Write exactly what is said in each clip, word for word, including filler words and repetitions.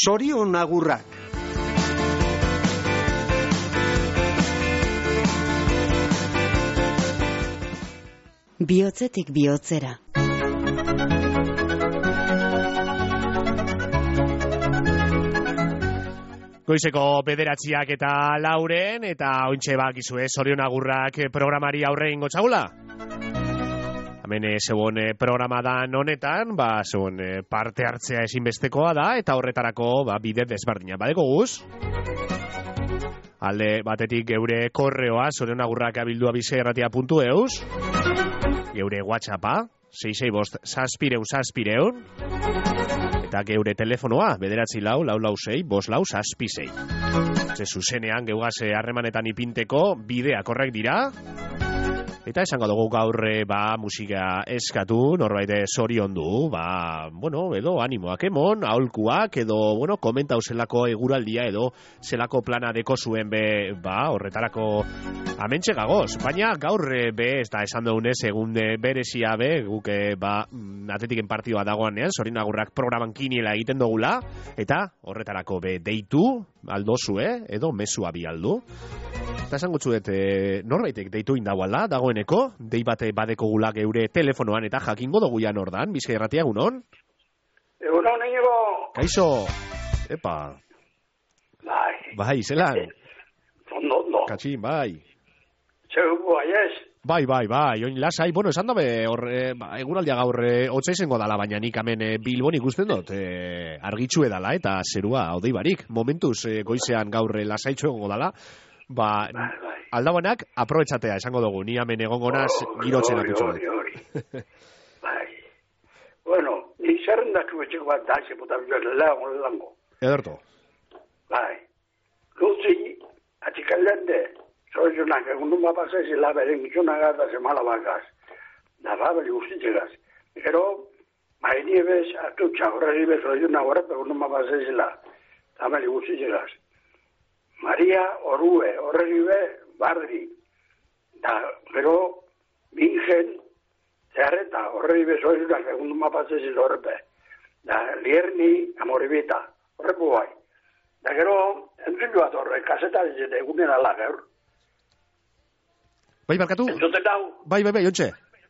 Zorion agurrak. Bihotzetik bihotzera. Goizeko bederatziak eta lauren, eta ointxe bakizue zorion agurrak programari aurre ingo txagula. Hemen zegoen programa da honetan, ba, zegoen parte hartzea ezinbestekoa da, eta horretarako ba, bide desberdina. Badeko guz? Alde batetik geure korreoa, zorion agurrak abildua bizeerratia puntu eus. Geure WhatsAppa, sei sei bost, zazpireun, zazpireun. Eta geure telefonoa, bederatzi lau, lau lau sei, bost lau, zazpi sei. Ze zuzenean geugase harremanetan ipinteko bideak horrek dira. Eta esango dugu gaur ba, musika eskatu, norbait zorion du, ba, bueno, edo animoak emon, aholkuak, edo, bueno, komentau zelako eguraldia, edo zelako plana deko zuen be, ba, horretarako amentxe gagoz. Baina gaur be, ez da esan dugunez, egun berezia be, guk, ba, atletiken partidua dagoanean, zorin agurrak programan kiniela egiten dugula, eta horretarako be, deitu, aldozu, eh? Edo mesua bi aldu. Eta esan gutzuet, e, norbaitek deitu indagoala, dagoeneko, dei bate badeko gula geure telefonoan, eta jakingo dugu jan ordan, Bizkai Erratia, egunon? Egunon, ego. Kaixo, epa. Bai. Bai, zelan? Ondo, ondo. Katxin, bai. Zeu bai, ez? Bai, bai, bai, oin lasai, bueno, esan dabe, hor, e, ba, eguraldia gaur e, hotza izango dala, baina nik hemen e, Bilbon ikusten dut, e, argitxue dala, eta zerua, odei barik, momentuz e, goizean gaur e, lasaitxu egongo dala, ba, bai, bai. Aldabonak, aprobetxatea, esango dugu, ni hemen egongo naz, girotzen atutxo dut. Hori, hori, bai. Bueno, ni zerrendatxu etxeko bat da, ze puta bilo, lehago, lehango. Ederto. Bai. Luzi, atxikalende, zoizunak, egun nun bapazez, laberen gitzunaga da zemala bakaz. Da babeli guztitzegaz. Gero, bai niebez, atutxa, horreri bez, zoizunak horrep, egun nun bapazez, la, babeli guztitzegaz. Maria Orue, horreri be, barri. Da, gero, bingen, zeharreta, horreri be, zoizunak, egun nun bapazez, horrepe. Da, lierni, amoribita, horrepu bai. Da, gero, entzun joat horre, kaseta dizete, egunen ala, gaur. Bai, barkatu? Entzuten dau? Bai, bai, bai, ontxe.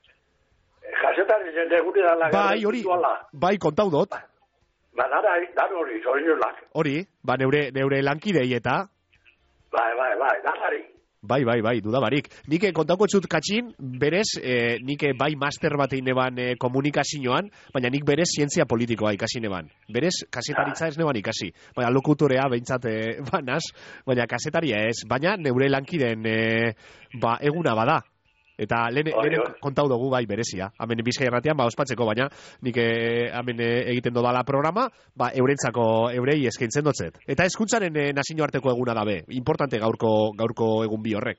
Kaseta dizete, egunen ala, gaur. Bai, hori, bai, kontau dut. Ba, dara, dara hori, zoizunak. Hori, ba, neure, neure lankidei eta... Bai, bai, bai, darari. Bai, bai, bai, dudabarik. Nik kontauko txut katxin, berez, eh, nik bai master bat egin eban eh, komunikazioan, baina nik berez zientzia politikoa ikasi neban. Berez, kasetaritza ez neban ikasi. Baina lokutorea behintzat eh, banaz, baina kasetaria ez. Baina neure lankiden eh, ba, eguna bada. Eta lehen, lehen kontau dugu bai berezia. Hemen Bizkai Erratian, ba, ospatzeko, baina nik eh, hemen eh, egiten dodala programa, ba, eurentzako eurei eskaintzen dotzet. Eta eskuntzaren eh, nazio arteko eguna dabe. Importante gaurko, gaurko egun bi horrek.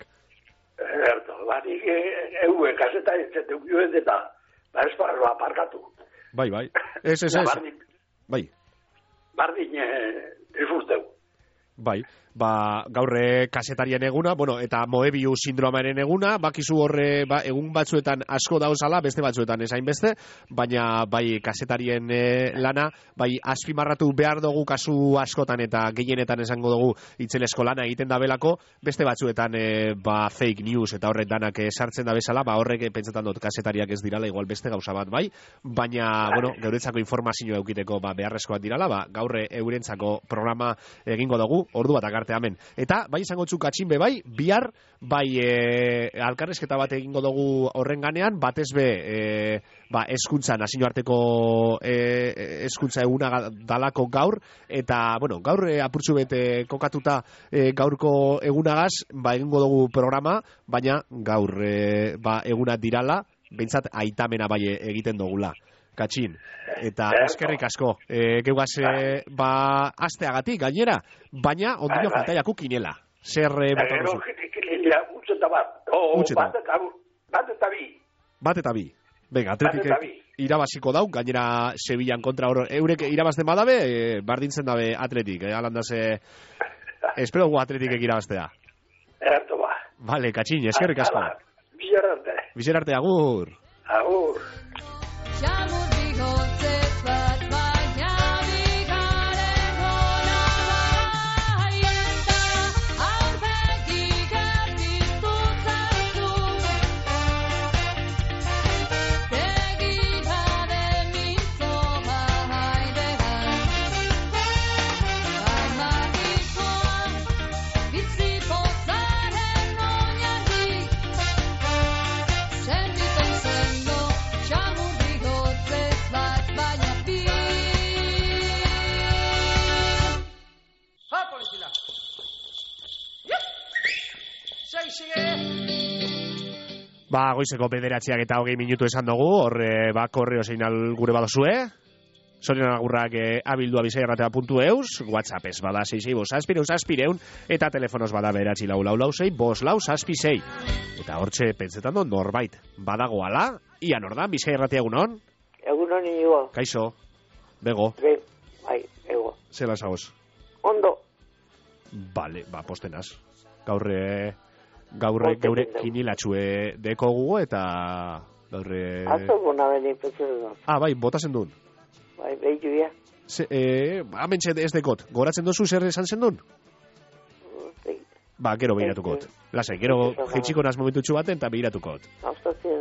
Erto, ba, nik egue kaseta ez zetu bioet eta, ba, esparroa parkatu. Bai, bai. Ez, ez, ez. Bardin, bai. Bardin eh, trifusteu. Bai. Ba, gaurre kasetarien eguna, bueno, eta Moebiu sindromaren eguna, bakizu horre ba, egun batzuetan asko dauzala, beste batzuetan esain beste, baina bai kasetarien e, lana, bai azpimarratu behar dugu kasu askotan eta gehienetan esango dugu itzelesko lana egiten da belako, beste batzuetan e, ba, fake news eta horrek danak e, sartzen da bezala, ba horrek e, pentsetan dut kasetariak ez dirala, igual beste gauza bat bai, baina, bueno, geuretzako informazioa eukiteko ba, beharrezkoak dirala, ba, gaurre eurentzako programa egingo dugu, ordu bat akarte hemen. Eta, bai izango txuk atxinbe bai, bihar, bai e, alkarrezketa bat egingo dugu horren ganean, batez be, e, ba, eskuntza, nazio arteko e, eskuntza eguna dalako gaur, eta, bueno, gaur e, apurtxu bete kokatuta e, gaurko egunagaz, ba, egingo dugu programa, baina gaur e, ba, eguna dirala, behintzat aitamena bai egiten dugula. Katxin, eta eskerrik asko, e, geugaz, e, ba, asteagatik, gainera, baina ondino faltaiako kinela. Zer e, bota duzu? Kinela, utzeta bat, o, bat eta, bat eta bi. Bat eta bi. Venga, atletik irabaziko dau, gainera Sevillan kontra hor, eurek irabazten badabe, e, bardintzen dabe atletik, e, alandaz, e, espero gu atletik irabaztea. Erto ba. Vale, Katxin, eskerrik asko. Bizerarte. Bizerarte, agur. Agur. Jamur bihotze bat baina bigarren Ba, goizeko bederatziak eta hogei minutu esan dugu, horre, ba, korreo seinal gure badozue. Zorion agurrak e, abildua bizairratea puntu eus, WhatsApp ez bada sei sei bos zazpireun zazpireun, eta telefonos bada beratzi lau lau lau sei, bos lau zazpi sei. Eta hortxe pentsetan do norbait, badago ala, ia nordan bizairratea egunon? Egunon inigo. Kaixo, bego. Be, bai, ego. Zela zagoz? Ondo. Bale, ba, postenaz. Gaurre, gaurre, geure kinilatxue dekogu eta gaurre... Atzo gona beni petzen dut. Ah, bai, botazen duen. Bai, behi juia. Eh, amentxe ez dekot, goratzen dozu zer esan zendun? Ba, gero behiratukot. Lasai, gero jeitxiko naz momentutxu baten eta behiratukot. Haustatzen...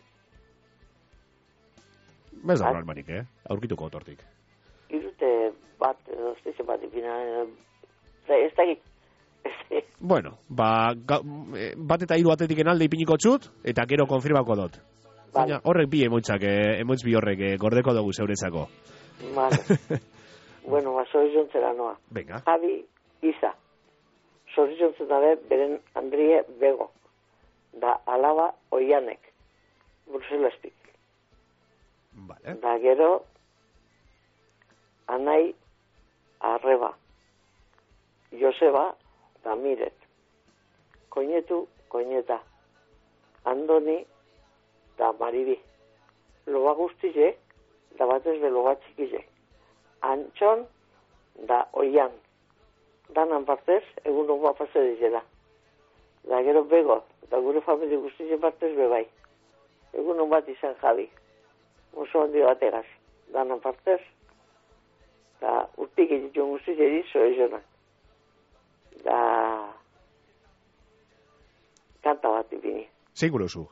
Bez da normalmanik, eh? Aurkituko otortik. Irute bat, ozteize bat ipina... Ez dakit. Bueno, ba, ga, bat eta hiru atletiken alde ipiniko txut, eta gero konfirmako dut. Baina horrek bi emoitzak, emoitz bi horrek gordeko dugu zeuretzako. Vale. Bueno, ba, zorizontzera noa. Venga. Javi Iza. Zorizontzen dabe, beren Andrie Bego. Da alaba Oianek. Bruselespik. Vale. Da gero, Anai Arreba. Joseba Damiret. Koinetu, koineta. Andoni da Maribi. Loba guztize, da batez be loba txikize. Antxon da Oian. Danan partez, egun oba pase dizela. Da gero Bego, da gure familie guztize partez be bai. Egun bat izan Javi. Oso handi bategaz. Danan partez, da urtik egitun guztize dizo ezonak. Da kanta bat ipini. Zein gure oso?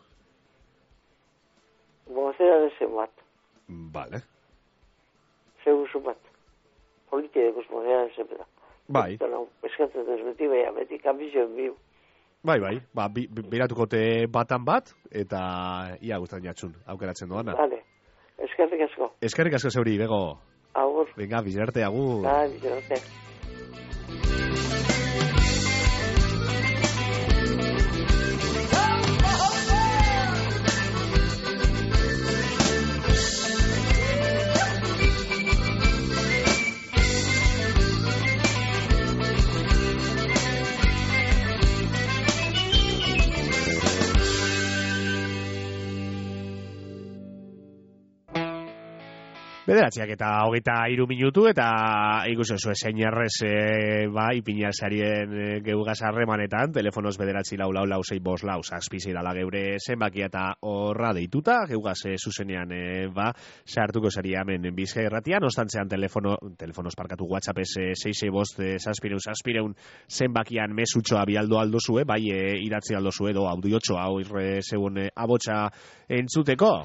Bozera dezen bat. Vale. Zeu oso bat. Politikekos bozera dezen bat. Bai. Eskatzen ez beti beha, beti kambizioen biu. Bai, bai. Ba, bi, biratukote batan bat, eta ia guztan jatxun, aukeratzen doana. Vale. Eskerrik asko. Eskerrik asko zeuri, bego. Agur. Venga, bizarte, agur. Da, bizarte. Bederatziak eta hogeita hiru minutu eta ikusen zuen zein errez e, ba, ipina zarien e, geugaz harremanetan, telefonoz bederatzi lau lau lau sei bos lau zazpizi dala geure zenbakia eta horra deituta, geugaz e, zuzenean e, ba, sartuko zari hemen Bizkaia Irratian, ostantzean telefono, telefonoz parkatu WhatsApp ez e, sei sei bost e, zazpireun zazpireun zenbakian mesutxoa bialdo aldo zue, bai e, idatzi aldo zue, do audiotxoa hau irre zegoen e, abotxa entzuteko.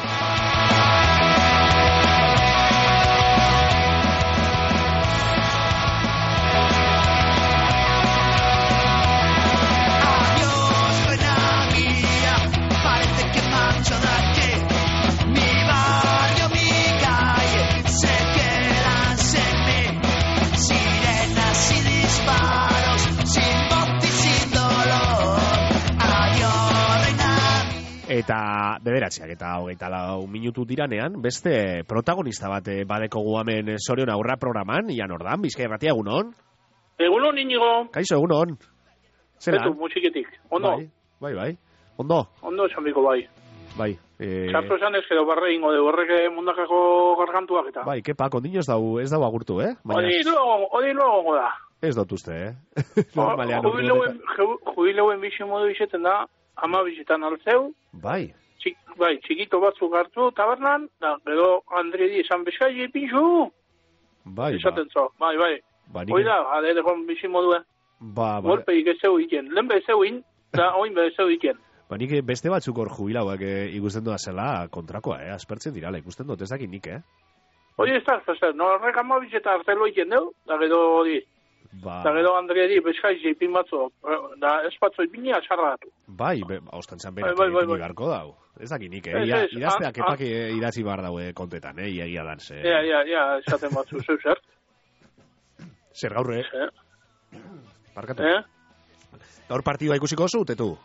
Eta bederatziak eta hogeita lau minutu diranean, beste protagonista bat badeko guamen Zorion Aurra programan, Ian Ordan, Bizkaia Irratia, egunon? Egunon, Inigo. Kaixo, egunon. Zela? Betu, musiketik. Ondo? Bai, bai, bai. Ondo? Ondo esan biko bai. Bai. E... Txarto esan ez, edo barre ingo de horrek mundakako gargantuak eta. Bai, kepa, kondino ez dau, ez dau agurtu, eh? Hori luego, hori luego da. Ez dut uste, eh? Normalean. Jubileuen bizi modu izeten da, ama bizitan altzeu. Bai. Txik, bai, txikito batzuk hartu tabernan, da, edo Andredi esan bezkai epinxu. Bai, esaten zo, bai, bai. Ba, hoi da, adere kon bizi moduen. Ba, ba. Golpeik ez zeu iken, lehen be zeu in, da oin be zeu iken. Ba, nik beste batzuk hor jubilauak eh, ikusten doa zela kontrakoa, eh? Aspertzen dirala, ikusten dut, ez dakit nik, eh? Hori ez da, ez no, horrek ama bizeta artelo iken deu, da gero hori. Ba... Da gero Andredi bezkai zeipin batzu, da ez batzu ipini asarratu. Bai, be, ostantzan berak bai, bai, bai, garko dau. Ez dakit nik, eh? Ia, idazteak epak idatzi behar daue kontetan, eh? Ia, ia dan, ze... Ia, ia, ia, esaten batzu, zeu zer. Zer gaurre? Eh? Parkatu. Eh? Gaur partidua ikusiko zu, tetu?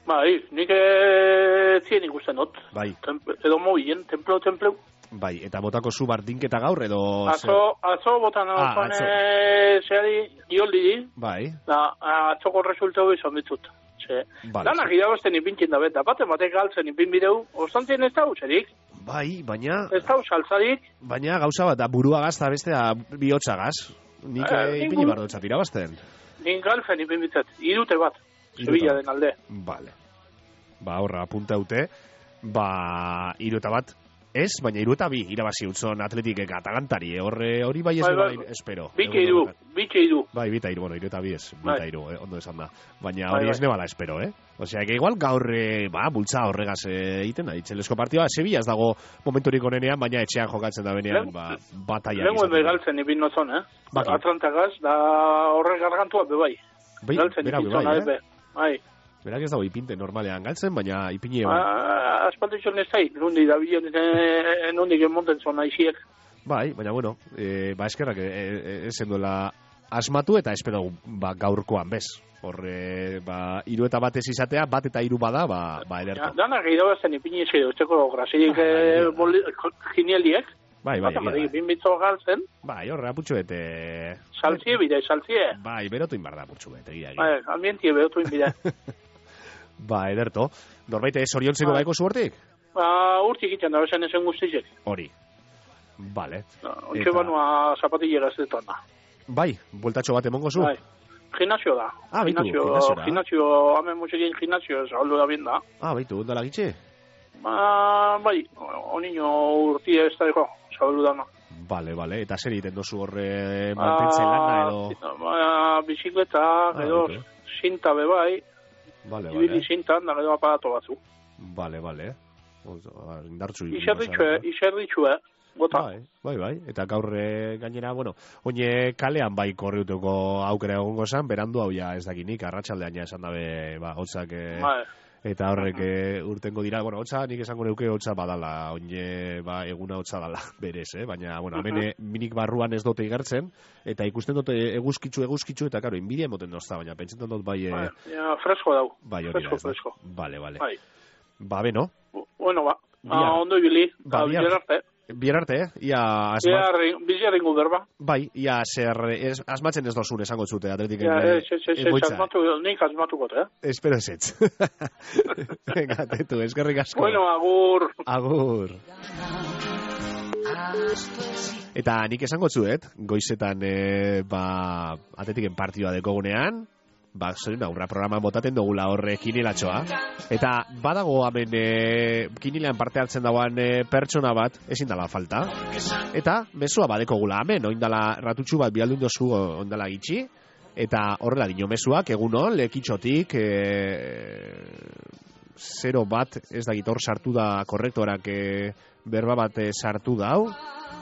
Bai, nik eh, zien ikusten dut. Bai. Temple, edo moien, templo, templo. Bai, eta botako zu bardinketa gaur edo... Atzo, atzo botan Ah, ah, atzo. zehari, ioldi di, Bai, da, atzoko resultatu izan ditut. Ze, Vale, danak irabazten ipintzen da beta, bate batek galtzen ipin bideu, ostantzien ez da userik, bai, baina... ez da usaltzarik, Baina gauza bat, da burua gaz, eta beste da bihotza gaz. Nik Eh, eh, ipini nik- bardo txat irabazten. nik galtzen ipin bitzat, irute bat, Hiruta Sevilla bat. den alde. Vale. Ba, horra, apunta dute. Ba, iruta bat, ez, baina iruta bi, irabazi utzon atletikek atalantari, eh, horre hori bai ez Bai, bera bai. espero. Bike Egun iru, horretan. bike iru. Bai, bita iru, bueno, iruta bi ez, bita Bai. iru, eh, ondo esan da. Baina Bai, hori bai. ez nebala espero, eh? Osea, que igual gaur, eh, ba, bultza horregaz eh, egiten da, itxelesko partioa, Sevilla ez dago momenturik onenean, baina etxean jokatzen da benean, Lehen- ba, bataia. Lenguen begaltzen ipin nozon, eh? Baki. Atlantagaz, da horrek gargantua bebai. Bai, Galtzen bera, ipintzona, bai, eh? eh? Bai. Berak ez dago ipinte normalean galtzen, baina ipini egon. Ah, aspalditxon ez zai, nundi da bilen, eh, nundi gemonten zona iziek. Bai, baina bueno, e, ba eskerrak e, e, esen duela asmatu eta espero ba, gaurkoan bez. Horre, ba, iru eta bat ez izatea, bat eta hiru bada, ba, ba Ja, ederto. danak irabazten ipini ezi, usteko grasilik eh, boli- ginieliek. Bai, bai, Bata, egia bai, da. bin bitzo galtzen, Bai, horre, aputxu bete... saltzie bide, saltzie. Bai, berotu inbar da, aputxu bete, egia, egia. Bai, ambientie behotu inbide. Ba, ederto. Norbaite soriontzeko Bai. baiko zu hortik? Ba, urtik iten da, besan esen guztizek. Hori. Vale. Ontxe banua zapatillera ez detona. Bai, bueltatxo bat emongo zu? Bai. Gimnasio da. Ah, baitu, Gimnasio, gimnasiora. gimnasio, hamen musekin gimnasio, zabaldu da bien da. Ah, baitu, ondala gitxe? Ba, bai, onino urtia ez da eko, zabaldu da no. Vale, vale. Eta zer egiten dozu horre mantentzen lana edo... Ba, bizikleta, Ah, edo, baitu. sinta bebai, Vale, ibili vale. sintan, da gero aparato batzu. Vale, vale. Oso, indartzu ibili Iserritxue, bazara. iserritxue, bota. Bai, bai, bai. Eta gaur eh, gainera, bueno, oine kalean bai korriuteko aukera egongo zan, berandu hau ja ez dakinik, arratsaldean ja esan dabe, ba, hotzak, eh, Bai, eta horrek eh, urtengo dira, bueno, hotza nik esango neuke hotza badala, oine, ba, eguna hotza dala, berez, eh? Baina, bueno, hemen eh, minik barruan ez dote igertzen, eta ikusten dute eguzkitzu, eguzkitzu, eta karo, inbidia emoten dozta, baina pentsetan dut bai, eh, bai, ja, fresko dau. bai hori da, Fresko, ez da? fresko. Vale, vale. Bai. Ba, beno, Bu- Bueno, ba, Bihar. ah, ondo ibili, Ba, ba, bihar. bihar arte. bihar arte, eh? Ia asmat, Bizarringu berba. bai, ia zer, ez, asmatzen ez dozun esango zute, atletiken Ja, eh, ez, ez, ez, ez, egoitza. asmatu, nik asmatuko, eh? Espero ez ez. Venga, tetu, eskerrik asko. Bueno, agur. Agur. Eta nik esango zuet, goizetan e, ba, atletiken partioa dekogunean, ba, zorin aurra programan botaten dugula horre kinilatxoa. Eta badago hemen e, kinilean parte hartzen dagoan e, pertsona bat, ezin dala falta. Eta mesua badekogula hemen, oindala ratutxu bat bialdun dozu ondala gitxi. Eta horrela dino mesuak, eguno, lekitxotik, e, zero bat, ez da gitor sartu da korrektorak e, berba bat e, sartu da hau.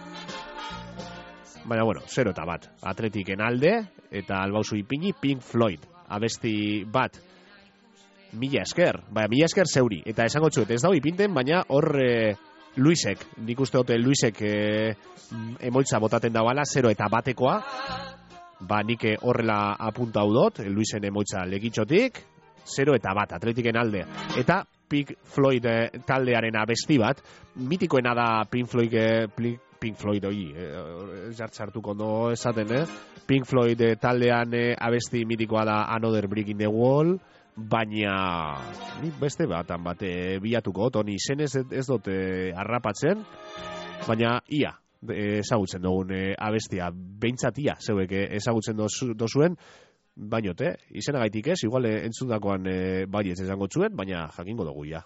Baina, bueno, zero eta bat. Atletiken alde, eta albauzu ipini, Pink Floyd. Abesti bat. Mila esker. Baina, mila esker zeuri. Eta esango txuet, ez dago ipinten, baina hor e, Luisek, nik uste dute Luisek e, emoitza botaten dagoela, zero eta batekoa. Ba, nik horrela apunta hau dut, Luisen emoitza legitxotik, zero eta bat, atletiken alde. Eta Pink Floyd eh, taldearen abesti bat, mitikoena da Pink Floyd, eh, Pink, Pink Floyd oi, eh, jartzartuko no esaten, eh? Pink Floyd eh, taldean eh, abesti mitikoa da Another Brick in the Wall, baina nik beste batan bat eh, bilatuko, toni izenez ez, ez dut eh, harrapatzen, baina ia, eh, ezagutzen dugun eh, abestia, behintzat ia, zeuek eh, ezagutzen dozu, dozuen, bainote, izenagaitik ez, igual eh, entzundakoan eh, bai ez esango zuen, baina jakingo dugu ja.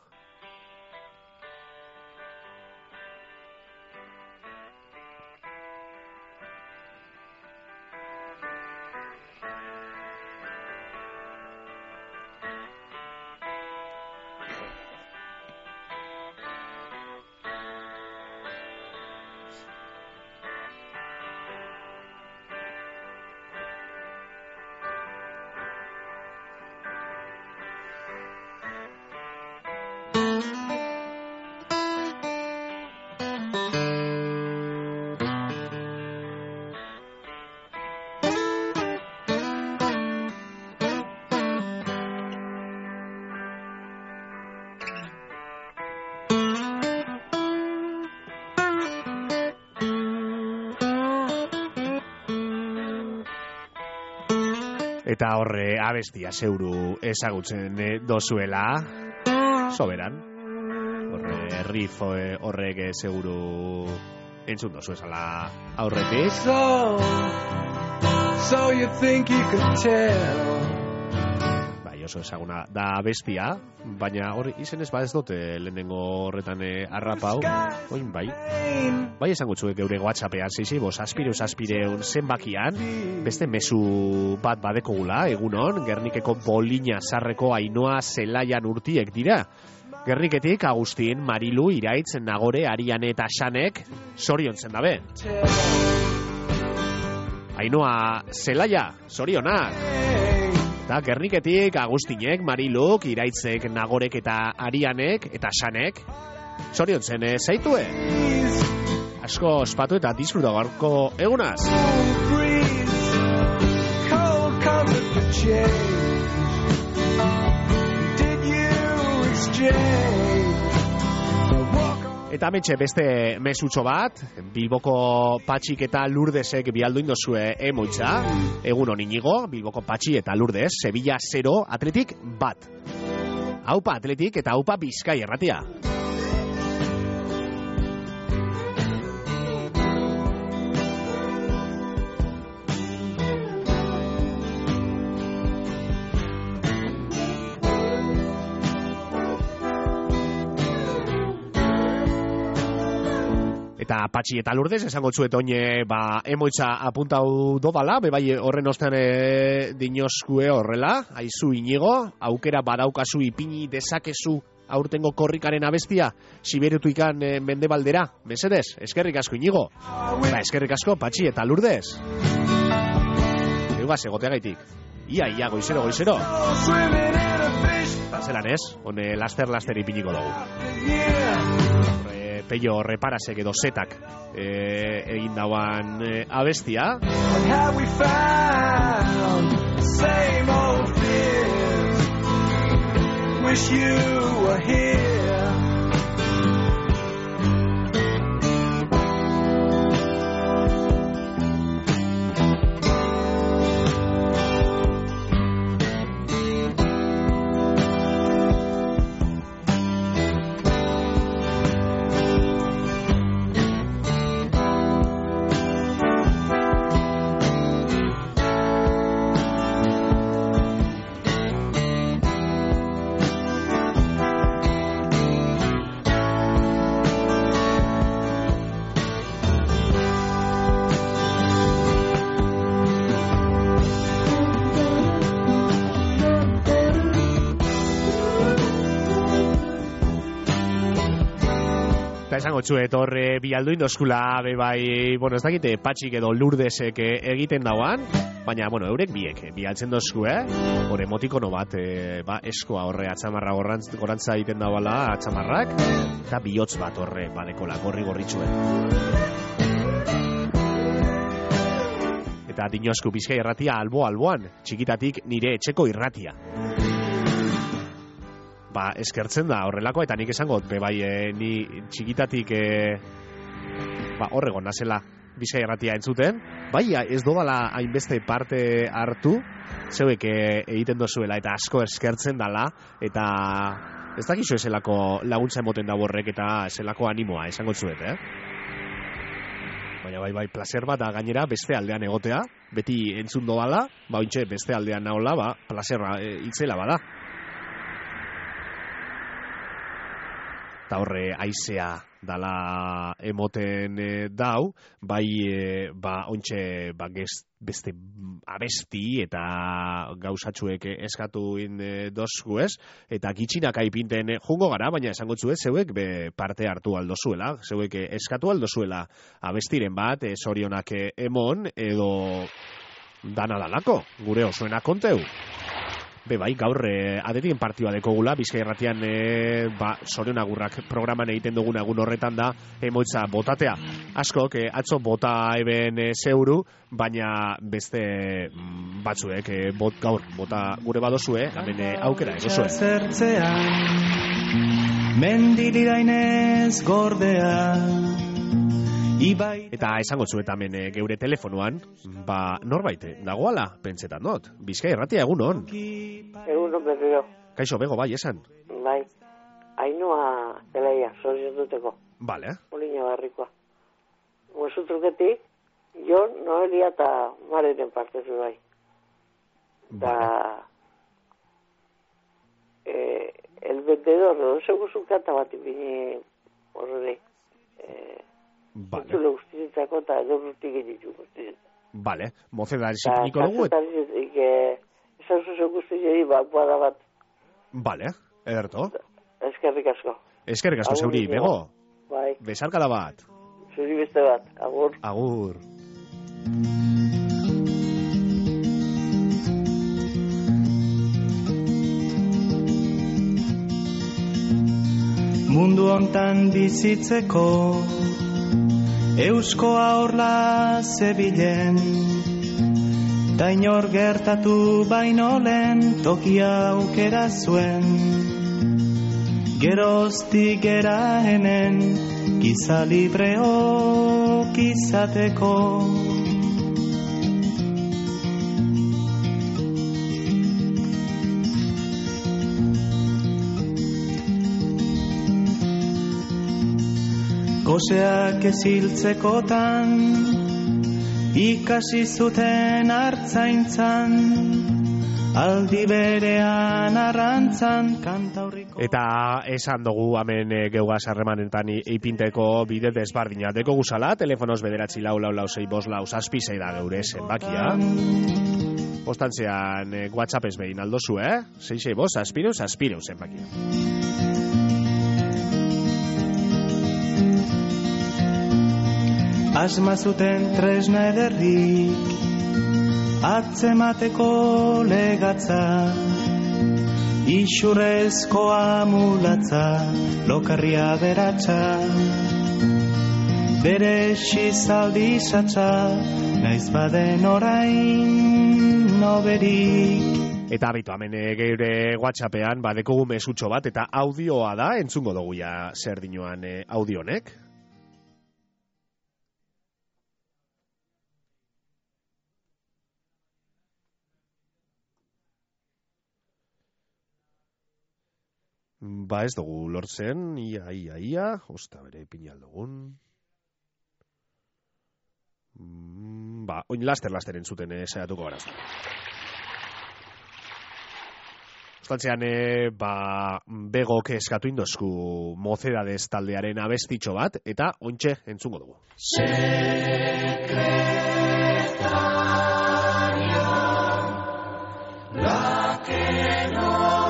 Eta horre abestia zeuru ezagutzen dozuela soberan. Horre riff horrek zeuru entzun dozu esala aurretik. So, so you think you could tell. Bai, oso ezaguna da bestia, baina hori izenez ba ez dute lehenengo horretan eh, arrapau. Oin bai. Bai esango txuek geure WhatsAppean, zizi, bos, aspire, aspireun zenbakian, beste mezu bat badekogula, egunon, Gernikeko Bolina Sarreko Ainoa Zelaian urtiek dira. Gerniketik Agustin, Marilu, Iraitz, Nagore, Ariane eta Xanek zoriontzen dabe. Ainoa Zelaia, zorionak. Eta Gerniketik Agustinek, Mariluk, Iraitzek, Nagorek eta Arianek eta Xanek zoriontzen zaitue. Asko ospatu eta disfruta gaurko egunaz. Eta metxe beste mesutxo bat, Bilboko Patxik eta Lurdesek bialduin dozue emoitza, egun hon Inigo, Bilboko Patxi eta Lurdes, Sevilla zero, Atletik bat. Aupa Atletik eta aupa Bizkai erratia. Eta Patxi eta Lurdes esango txuet oine ba, emoitza apuntau dodala, bebai horren ostean e, dinoskue horrela, aizu Inigo, aukera badaukazu ipini dezakezu aurtengo korrikaren abestia, siberutu ikan e, mendebaldera, mesedez, eskerrik asko Inigo, ba, eskerrik asko Patxi eta Lurdes. Eugaz egoteagaitik, ia, ia, goizero, goizero. Zelan ez, hone laster-laster ipiniko dugu. Peio reparasek edo zetak e, egin dauan e, abestia. Wish you were here. Esango txuet horre bialduin dozkula bebai, bueno, ez dakite Patxik edo Lurdesek egiten dauan, baina, bueno, eurek biek bialtzen dozku, eh? Hore motikono bat, e, ba, eskoa horre atxamarra gorantza egiten dauala atxamarrak, eta bihotz bat horre badekola, gorri gorritxuen. Eta dinosku Bizkai irratia albo-alboan, txikitatik nire etxeko irratia. Ba, eskertzen da horrelako, eta nik esango, bebai, e, ni txikitatik e, ba, horregon nazela Bizkai irratia entzuten, bai, ez dodala hainbeste parte hartu, zeuek e, egiten dozuela, eta asko eskertzen dala, eta ez dakizu eselako laguntza emoten da borrek, eta eselako animoa, esango zuet, eh? Baina bai, bai, placer bat da gainera beste aldean egotea, beti entzun dodala, ba, ointxe beste aldean nahola, ba, plazerra e, itzela bada. Eta horre aizea dala emoten e, dau, bai e, ba, ontxe ba, gest, beste abesti eta gauzatxuek eskatu in e, dozku ez, eta gitxinak aipinten jungo gara, baina esango txuet zeuek be parte hartu aldozuela, zeuek eskatu aldozuela abestiren bat, e, zorionak emon, edo dana dalako, gure osoena konteu. Be bai, gaur eh, aderien partioa dekogula, Bizkai irratian eh, ba, Sorion Agurrak programan egiten dugun egun horretan da emoitza botatea. Askok, eh, atzo bota eben eh, zeuru, baina beste mm, batzuek eh, bot, gaur bota gure badozue, hemen eh, aukera egozue. Mendilirainez gordea, Eta esango zuet hemen e, geure telefonoan, ba, norbait, dagoala, pentsetan dut. Bizkai Irratia, egunon. Egunon berriro. Kaixo, bego, bai, esan. Bai, Ainhoa Zelaia, sorion duteko. Bale. Molina barrikoa. Mosutruketik, Jon, Noelia eta Mareren partezu bai. Da, eh, el vendedor, no seguzu kanta bat ipini horre. Eh, Vale. Entzule guztizitzako eta edo urtik egitzu guztizitzako. Vale, mozeda esipiniko dugu. Esan zuzen guztizitzari bakua da bat. Vale, ederto. Eskerrik asko. Eskerrik asko zeuri, bego. Bai. Besarkada bat. Zuri beste bat, agur. Agur. Mundu hontan bizitzeko euskoa horla zebilen, ta inor gertatu baino lehen tokia aukera zuen. Geroztik gera hemen giza libreok izateko. Goseak eziltzekotan ikasi zuten hartzaintzan, aldi berean arrantzan kantaurriko. Eta esan dugu hemen e, geugaz harremanetan ipinteko bide desbardina. Deko guzala, telefonoz bederatzi lau lau lau sei bost lau zazpi zei da geure zenbakia. Postantzean e, WhatsApp ez behin aldozu, eh? sei sei bost zazpiru zazpiru zenbakia. Asma zuten tresna ederrik, atzemateko legatza, isurrezko amulatza, lokarria beratza, bere xizaldi satza, naiz baden orain noberik. Eta abitu, hemen geure WhatsAppean badekugu mesutxo bat, eta audioa da, entzungo dugu ja zer dinoan e, audionek. Ba ez dugu lortzen, ia, ia, ia, osta bere ipini aldugun. Ba, oin laster-laster entzuten eh, saiatuko gara. Ostantzean, eh, ba, begok eskatu indozku Mocedades taldearen abestitxo bat, eta ointxe entzungo dugu. Secretaria, la que no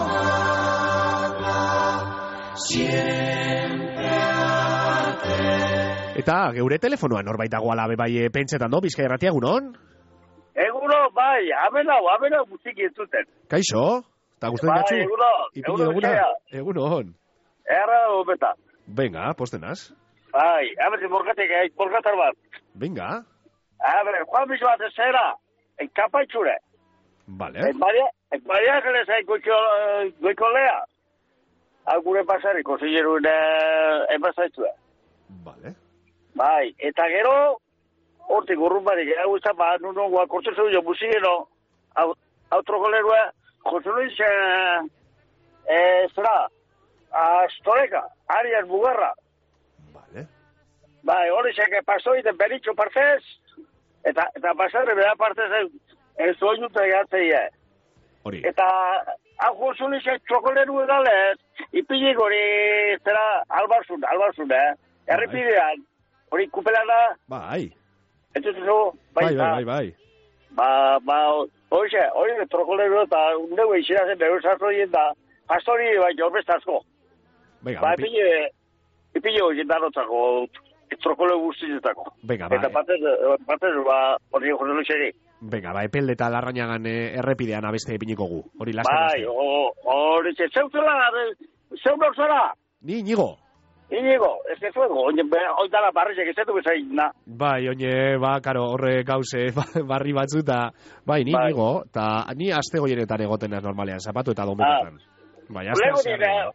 eta geure telefonoan norbait dagoala bebai pentsetan do, Bizkai Irratia, egunon? Egunon, bai, amenau, amenau musiki entzuten. Kaixo? Eta guztien gatzu? Bai, egunon, egunon, egunon. Erra hobeta. Venga, postenaz. Bai, abertzen morgatek, morgatar bat. Venga. Aber, Juan Biso bat ezera, enkapaitxure. Vale. Maria, Maria Ángeles goiko lea. Hau gure pasariko, zilerun enbazaitzua. Vale. Bai, eta gero, hortik urrun barik, hau izan, ba, nuno, guakortzen zeu jo musikeno, autokolerua, Josuluiz, eh, zera, Astoreka, Arias Bugarra. Vale. Bai, hori zeke pasoi den beritxo partez, eta, eta pasarre beda partez ez doinuta egatzeia. Hori. Eta, hau Josuluiz txokoleru edalez, ipilik hori, zera, albarzun, albarzun, eh? Errepidean, hori kupelana. Bai. Entuzu, bai, bai, bai, bai. Ba, ba, hori ze, hori trokoleru eta undegu izirazen beru zarzoien da, pastori bai jorbestazko. Venga, ba, ipile, ipile hori danotzako, trokoleru guztizetako. Venga, bai. Eta batez, batez, ba, hori jozen luxeri. Venga, ba, epelde eta larrañagan errepidean abeste epiniko gu. Hori laster. Bai, hori ze, zeu zela, zeu nor zela? Ni, Inigo. Inigo, ez que zuego, hori dala barrizek ez edu bezain, na. Bai, oine, ba, karo, horre gauze barri batzuta. Bai, ni bai. Inigo, eta ni aste goienetan egoten ez normalean, zapatu eta domenetan. Ah. Bai, aste nire,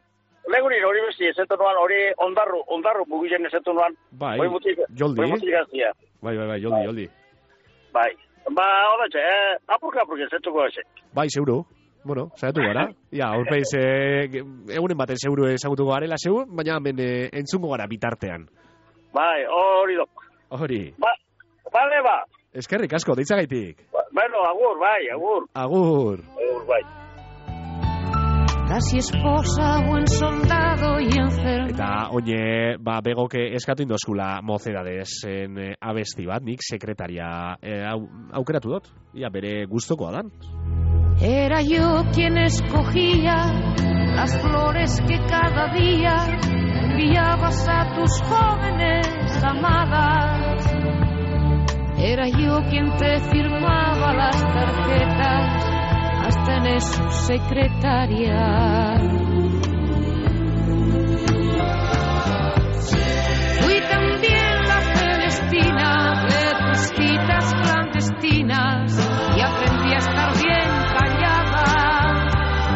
legunin hori besti, ezetu nuan, hori ondarru, ondarru bugizen ezetu nuan. Bai, Hoi mutik, joldi. hoi mutik gaztia. Bai, bai, bai, joldi, joldi. Bai, ba, horatxe, eh, apurka apurka ezetuko eze. Bai, zeuro. Bueno, saiatu gara. Ja, aurpeiz, eh, egunen baten zeuro ezagutuko garela zeu, baina hemen eh, entzungo gara bitartean. Bai, hori do. Hori. Ba, bale, ba. Eskerrik asko, deitzagaitik. Ba, bueno, agur, bai, agur. Agur. Agur, bai. Casi esposa, buen soldado y enfermo. Eta oine, ba, begoke eskatu indozkula mocedades en eh, abesti bat, nik sekretaria eh, au, aukeratu dut. Ia bere gustokoa dan. Era yo quien escogía las flores que cada día enviabas a tus jóvenes amadas. Era yo quien te firmaba las tarjetas hasta en su secretaria. Fui también la Celestina de tus citas clandestinas y aprendí a estar bien callada.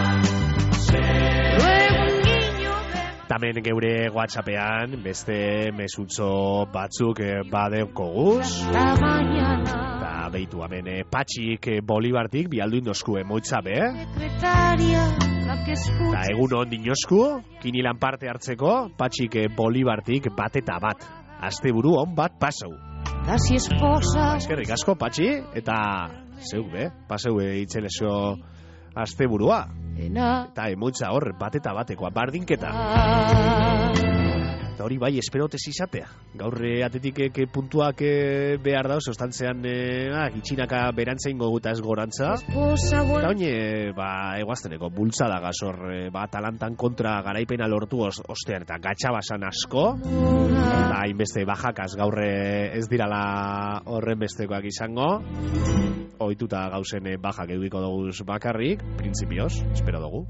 Luego un niño de... Tamen geure WhatsAppean beste mesutzo batzuk eh, badeukoguz. Hasta mañana. Eta beitu hemen eh, Patxik eh, Bolibartik bialdu indozku emoitza be. Secretaria, la que escucha. Eta egun hon dinosku, kinilan parte hartzeko, Patxik eh, Bolibartik bat eta bat. Asteburu hon bat pasau. Casi esposa. Eskerrik asko, Patxi, eta zeuk be, paseu itzelezio asteburua. Ena. Eta emoitza hor, bat eta batekoa, bardinketa. Eta hori bai, esperotez izatea. Gaur atetik eke puntuak e, behar dauz, ostantzean e, ah, itxinaka berantzein gogutaz gorantza. Eta oine, ba, eguazteneko, bultzada gazor, e, ba, Atalantan kontra garaipena lortu os, ostean, eta gatxabasan asko. Eta hainbeste bajakaz gaur ez dirala horren bestekoak izango. Ohituta gauzen e, bajak edukiko dugu bakarrik, printzipioz, espero dugu.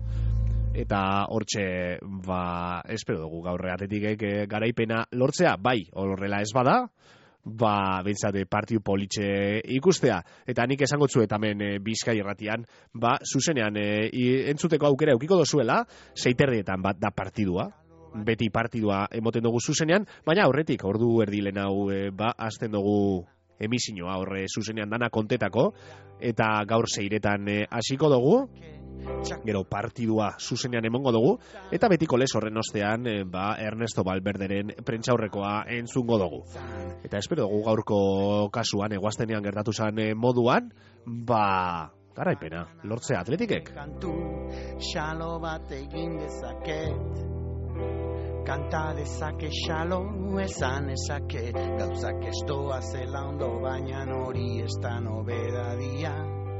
Eta hortxe, ba, espero dugu gaur atetik garaipena lortzea, bai, horrela ez bada, ba, bintzate partiu politxe ikustea. Eta nik esango txuet hemen e, Bizkai irratian, ba, zuzenean e, entzuteko aukera eukiko dozuela, seiterdietan bat da partidua. Beti partidua emoten dugu zuzenean, baina aurretik, ordu erdilen hau, e, ba, azten dugu emisioa horre zuzenean dana kontetako, eta gaur seiretan hasiko e, dugu, gero partidua zuzenean emongo dugu, eta betiko lez horren ostean e, ba, Ernesto Valverderen prentxaurrekoa entzungo dugu. Eta espero dugu gaurko kasuan, eguaztenean gertatu zen e, moduan, ba, garaipena, lortzea atletikek. Kantu, xalo bat egin dezaket, kanta dezake xalo, esan ezake, gauzak ez doa zela ondo, baina hori ez da nobedadia.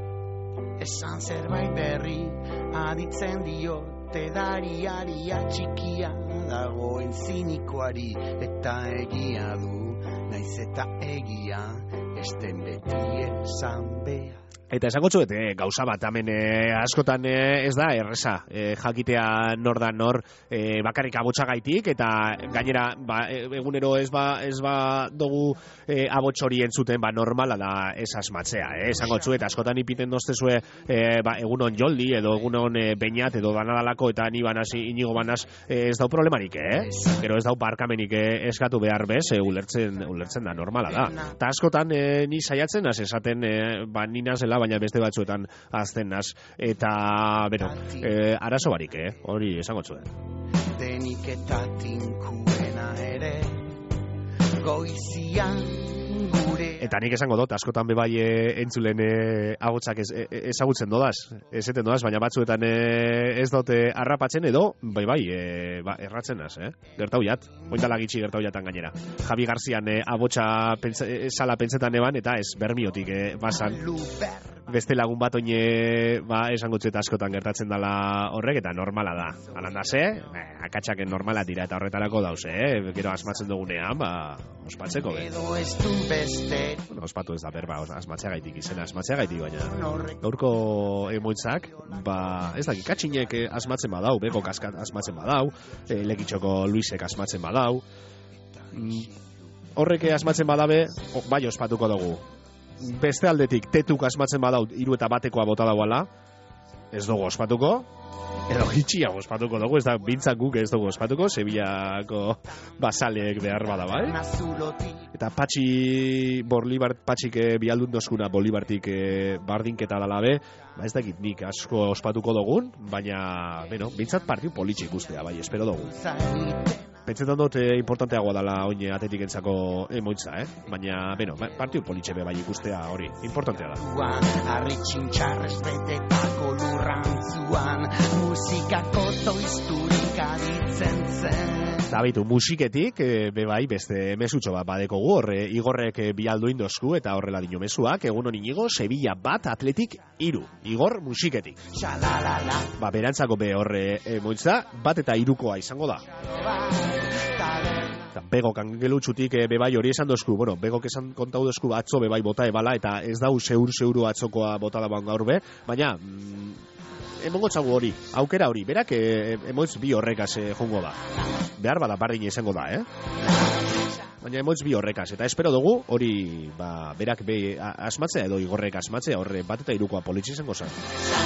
Esan zerbait berri, aditzen dio, tedariari atxikia, dagoen zinikoari, eta egia du, naiz eta egia, ez den beti esan behar. Eta esango txuet, eh, gauza bat, hemen eh, askotan eh, ez da, erreza, eh, jakitea nor da nor eh, bakarrik abotsagaitik, eta gainera, ba, egunero ez ba, ez ba dugu eh, abots hori entzuten, ba, normala da ez asmatzea, eh, esango txuet, askotan ipiten doztezue, eh, ba, egunon Joldi, edo egunon eh, Beñat, edo danadalako, eta ni banaz, inigo banaz, eh, ez dau problemarik, eh? Gero ez dau parkamenik eh, eskatu behar bez, eh, ulertzen, ulertzen da, normala da. Eta askotan eh, ni saiatzen, az esaten, eh, ba, nina zela, baina beste batzuetan azten naz, eta bero, eh, arazo barik, eh? Hori esango zuen. Denik eta tinkuena ere, goizian gure... Eta nik esango dut, askotan bebai e, entzulen e, agotsak ez, e, ezagutzen dodaz, ezeten dodaz, baina batzuetan e, ez dute harrapatzen edo, bai bai, e, ba, erratzen naz, eh? Gertau jat, oindala gitxi gertau jatan gainera. Javi Garzian e, abotsa pentsa, e, sala pentsetan eban, eta ez bermiotik e, basan. Beste lagun bat oine, ba, esango txeta askotan gertatzen dela horrek, eta normala da. Alanda ze, eh, akatsaken normala dira, eta horretarako dauze, eh? Gero asmatzen dugunean, ba, ospatzeko, be. Bueno, ospatu ez da berba, asmatzea gaitik, izena asmatzea gaitik, baina gaurko emoitzak, ba, ez dakik, katxinek asmatzen badau, beko kaskat asmatzen badau, e, lekitxoko Luisek asmatzen badau, mm, horrek asmatzen badabe, oh, bai ospatuko dugu. Beste aldetik, tetuk asmatzen badau, hiru eta batekoa bota dauala, ez dugu ospatuko, edo gitxia ospatuko dugu, ez da bintzak guk ez dugu ospatuko, Sevillako basaleek behar bada bai. Eta Patxi, Bolibart, Patxik e, bialdun dozkuna Bolibartik e, bardinketa dalabe, ba ez dakit nik asko ospatuko dugun, baina, bueno, bintzat partiu politxik guztia, bai, espero dugu. Pentsetan dut eh, importanteagoa dela oine atetik entzako emoitza, eh? Baina, bueno, partiu politxebe bai ikustea hori, importantea da. Harri txintxarrez betetako lurrantzuan, musikako toizturik aditzen zen. Eta baitu, musiketik, e, bebai, beste mesutxo bat badekogu, horre, Igorrek e, bialdu indosku, eta horrela dino mesuak, egun honi Igo, Sevilla bat, Atletik iru. Igor, musiketik. Ba, berantzako be horre emoitza, bat eta irukoa izango da. Eta Begok angelutxutik e, bebai hori esan dozku, bueno, Begok esan kontau dozku atzo bebai bota ebala, eta ez dau zeur-zeuru atzokoa bota da ban gaur be, baina... Mm, emongotzagu hori, aukera hori, berak e, emoitz bi horrekaz e, jongo da. Behar bada bardin izango da, eh? Baina emoitz bi horrekaz, eta espero dugu hori, ba, berak be asmatzea edo Igorrek asmatzea, horre bat eta irukoa politxe izango zen.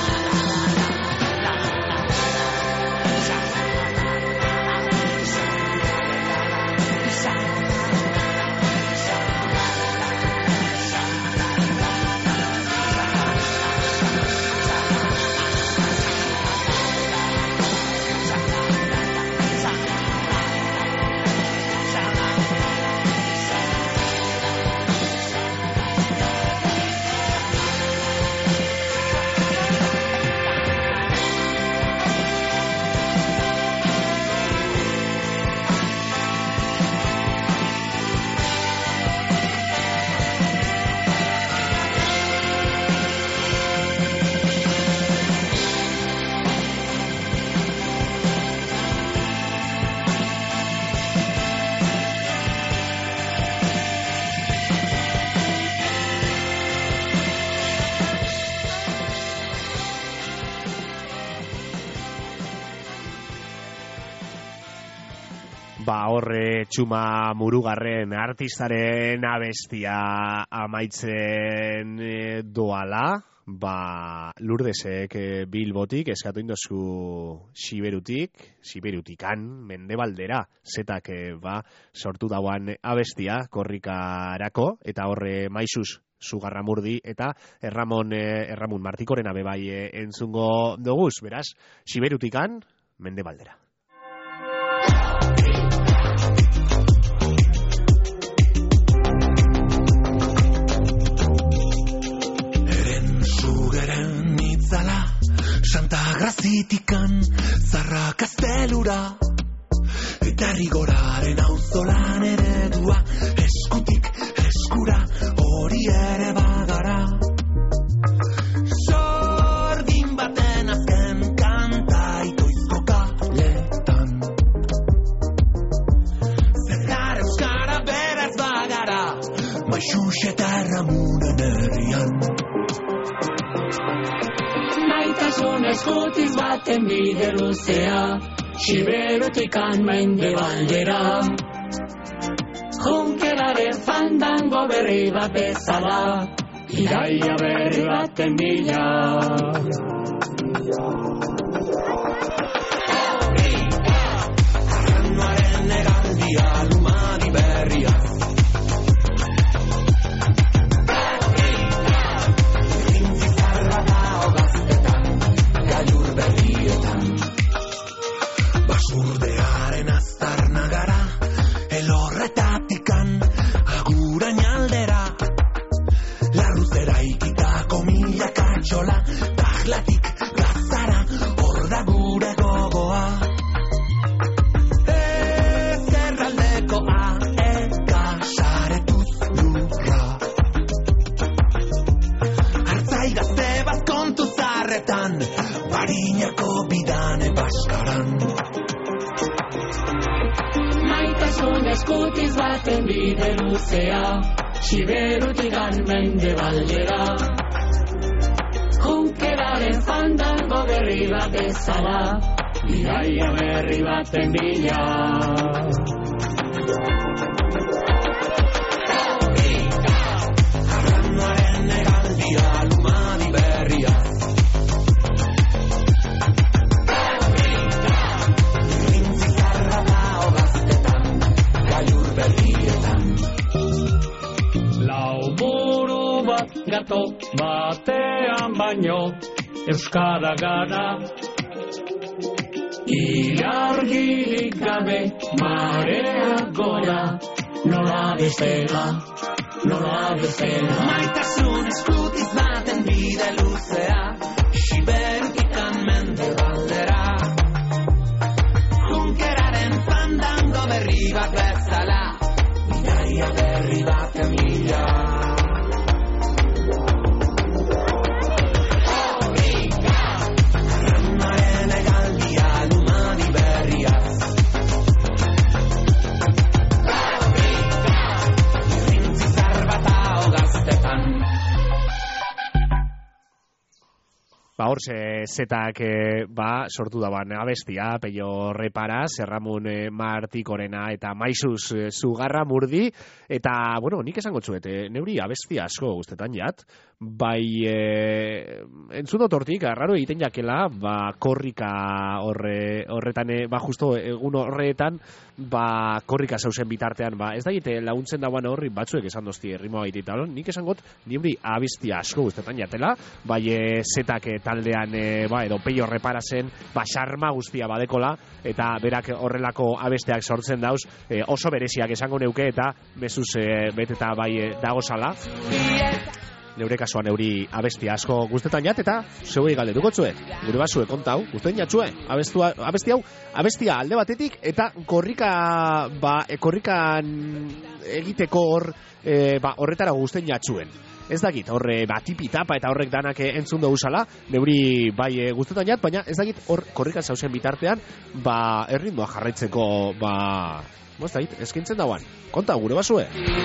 Ba horre Txuma Murugarren artistaren abestia amaitzen e, doala, ba Lurdesek e, Bilbotik eskatu indosku Siberutik, Siberutikan mendebaldera zetak e, ba sortu dauan abestia korrikarako, eta horre maizuz Zugarramurdi eta Erramon e, Erramun Martikoren abebai e, entzungo doguz, beraz, Siberutikan mendebaldera. Santa Grazitikan zarra kastelura, eta rigoraren auzolan eredua, eskutik eskura hori ere bagara. Sordin baten azken kanta itoizko kaletan, zerrar euskara beraz bagara, maixux eta Erramunen herrian. Maitasun eskutiz baten bide luzea, Siberutikan mendebaldera. Junkeraren fandango berri bat bezala, iraia berri baten bila. Arranuaren egaldia lumadi berria. Basurdearen aztarna gara, elorretatikan agurain aldera, larruzera ikitako mila katxola, tahlatik gazara, hor da gure gogoa. Ezkerraldeko aeka saretuz lurra, hartzai gazte bat kontu zarretan, Barinako bidane baskaran. Maitasun eskutiz baten bide luzea, Siberutikan mendebaldera. Junkeraren fandango berri bat bezala, iraia berri baten bila. Arranuaren egaldia lumadi berria. bat gato batean baino euskara gara. Ilargirik gabe marea gora, nola bestela, nola bestela. Maitasun eskutiz baten bide luzea, Siberikan mendebaldera. Junkeraren fandango berri bat bezala, bidaia berri bat emila. Ba, hor, zetak e, ba, sortu daban abestia, Peio Repara, Serramun e, Martikorena eta Maizuz e, Zugarra Murdi, eta, bueno, nik esango txuet, e, neuri abestia asko guztetan jat, bai, e, entzun dotortik, arraro egiten jakela, ba, korrika horre, horretan, e, ba, justo egun horretan, ba, korrika zauzen bitartean, ba, ez da egite laguntzen dagoan horri batzuek esan dozti errimoa egite, nik esan got, neuri abestia asko guztetan jatela, bai, e, zetak e, taldean e, ba, edo Peio Repara zen, ba, xarma guztia badekola, eta berak horrelako abesteak sortzen dauz, e, oso bereziak esango neuke, eta mezuz e, beteta bai e, dagozala. Neure kasuan neuri abestia asko guztetan jat, eta zeuei galdetuko txue, gure basue kontau, guztetan jatxue, abestua, abesti hau, abestia alde batetik, eta korrika, ba, e, korrikan egiteko hor, e, ba, horretara guzten jatxuen. Ez dakit, horre, ba, tipi-tapa eta horrek danak entzun dugu zala, neuri bai e, guztetan jat, baina ez dakit hor korrikan zauzen bitartean, ba, erritmoa jarraitzeko, ba, ez dakit, eskintzen dauan. Konta, gure basue.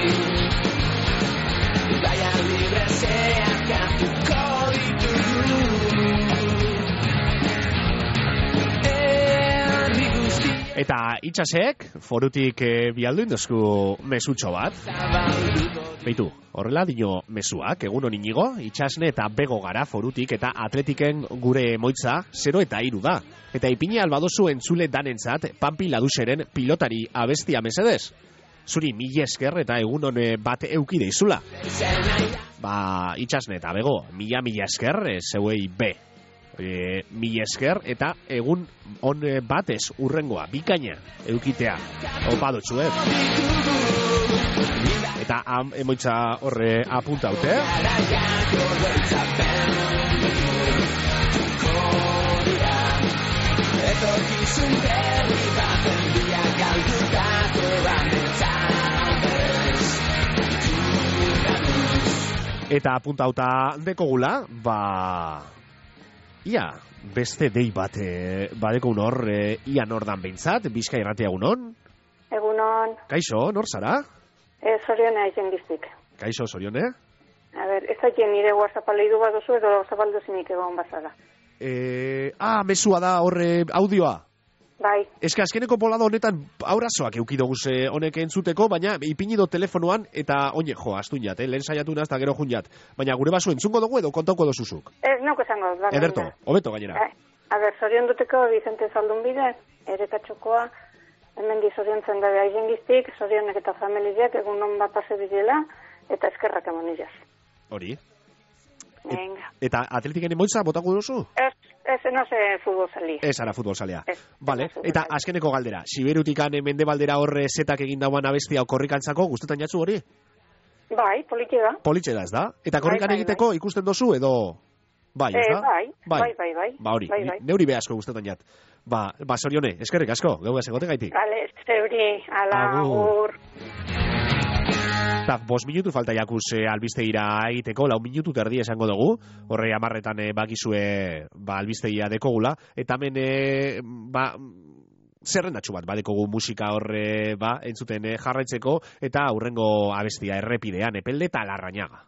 Baia libre zeak hartuko ditugu. Herri guzti. Eta itxasek, forutik e, bialdu indozku mesutxo bat. Beitu, horrela dino mesuak, egun honi nigo, itxasne eta bego gara forutik eta atletiken gure moitza zero eta iru da. Eta ipini albadozu entzule danentzat, Pampi Laduseren pilotari abestia mesedez. Zuri mila esker eta egun hone bat eukide izula. Ba, itxasne eta bego, mila mila esker, e, zeuei be. E, mila esker eta egun on batez urrengoa, bikaina eukitea. Opa dutxu, eh? Eta am, emoitza horre apuntaute. Etorkizun berri baten bila galdutako Eta apuntauta dekogula, ba... Ia, beste dei bat e, badeko unor, e, ia nordan behintzat, Bizkai Irratia egunon? Egunon. Kaixo, nor zara? E, Zorione aizen giztik. Kaixo, Zorione? A ber, ez dakien nire WhatsApp aleidu bat dozu edo zabaldu zinik egon bazara. E, ah, mesua da horre audioa? Bai. Ez que azkeneko bolada honetan aurazoak eukidoguz honek entzuteko, baina ipinido telefonoan eta oine, jo, astun jat, eh? Lehen saiatu nazta gero jun jat. Baina gure basu entzungo dugu edo kontauko dozuzuk? Ez, nauko esango. Ederto, hobeto gainera. Eh, a ber, zorion duteko Vicente Zaldun bide, ere katxokoa, hemen di zorion zen dabe aizen giztik, zorionek eta familiak egun non bat pase bidela, eta eskerrak emon izaz. Hori. Venga. Eta atletiken emoitza botako duzu? Ez, ez, no se futbol sali. Ez ara futbol salea. Vale. Eta azkeneko galdera, Siberutikan mendebaldera horre zetak egin dauan abestia korrikantzako, guztetan jatzu hori? Bai, politxe da. Politxe da, ez da? Eta korrikan bai, bai, egiteko bai. Ikusten dozu edo... Bai, ez da? Eh, bai, bai, bai, bai. Ba hori, bai, bai. neuri be asko guztetan jat. Ba, ba Zorione, eskerrik asko, gau egote gaitik. Vale, zeuri, ala, agur. Eta, bost minutu falta jakuz e, albistegira egiteko, lau minutu terdi esango dugu, horre amarretan e, bakizue ba, albistegia dekogula, eta hemen e, ba, zerrendatxu bat badekogu musika horre ba, entzuten e, jarraitzeko, eta aurrengo abestia errepidean, Epelde eta Larrañaga.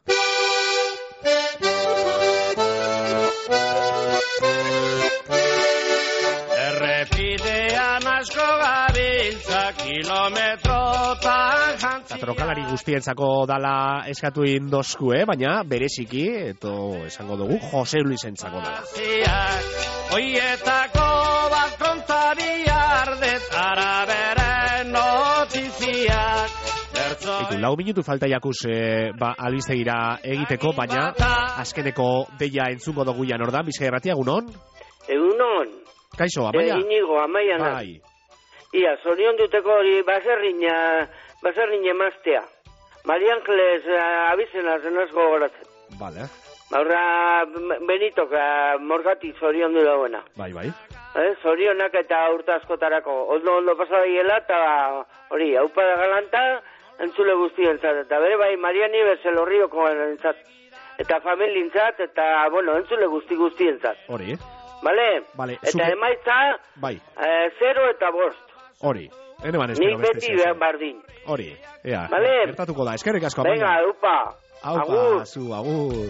Errepidean asko gabiltza kilometrotan jantzia. Trokalari guztientzako dala eskatu indosku, eh? Baina bereziki, eto esango dugu, Jose Luisentzako dala. Oietako bat kontari ardetara bere notiziak. Itu lau minutu falta jakuz e, ba, albistegira egiteko, baina azkeneko deia entzungo dugu jan ordan, Bizkaia Irratia, egunon? Egunon. Kaixo, Amaia? Inigo, Amaia naz. Bai. Ia, zorion duteko hori baserrina, baserrina emaztea. Maria Angeles uh, abizena zenazko gogoratzen. Vale. Baura, Benitok uh, morgati zorion du dagoena. Bai, bai. Eh, zorionak eta urte askotarako. Ondo, ondo pasadaiela eta hori, haupa da galanta, entzule guztientzat. Eta bere bai, Mariani Bezel Horrioko entzat. Eta familientzat, eta, bueno, entzule guzti guztientzat. Hori. Vale? Vale. Eta Zuke... emaitza, bai. Eh, zero eta bost. Hori. Ene ban espero beste. Nik beti behar bardin. Hori. Ea, vale? Gertatuko da, eskerrik asko. Venga, upa. Aupa, agur. zu, agur.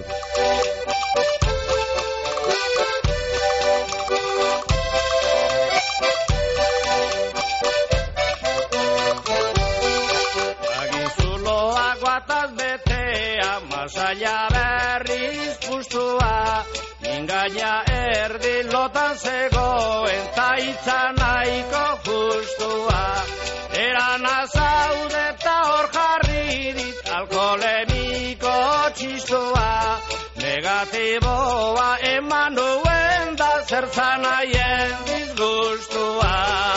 Agizuloak guataz betea, masaia berriz pustua, ingaina erdi lotan zegoen, taitza nahiko justua. Eran azaude eta hor jarri dit, alkoholemiko txistua, negatiboa eman duen da zertzan aien disgustua.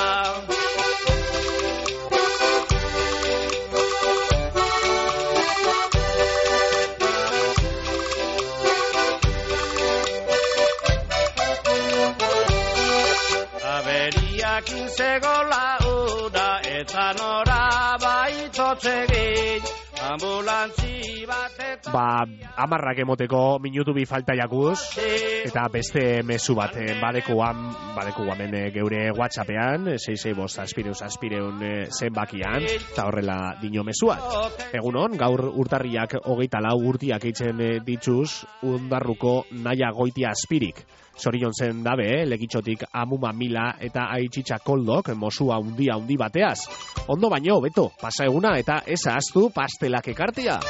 Aberiakin zegola una eta nora baitotzegin ambulantzi bat eta... Ba, amarrak emoteko minutu bi falta jakuz, eta beste mezu bat, badekuan, badekuan geure WhatsAppean, sei sei bost aspireun aspireun zenbakian, eta horrela dino mezuat. Egunon, gaur urtarriak hogeita lau urtiak eitzen dituz, Undarruko Naia Goitia Aspirik. Zorion zen dabe, eh? Legitxotik Amuma Mila eta Aitxitxa Koldok, mosua undi handi bateaz. Ondo baino, beto, pasa eguna eta ez ahaztu pastelak ekartia.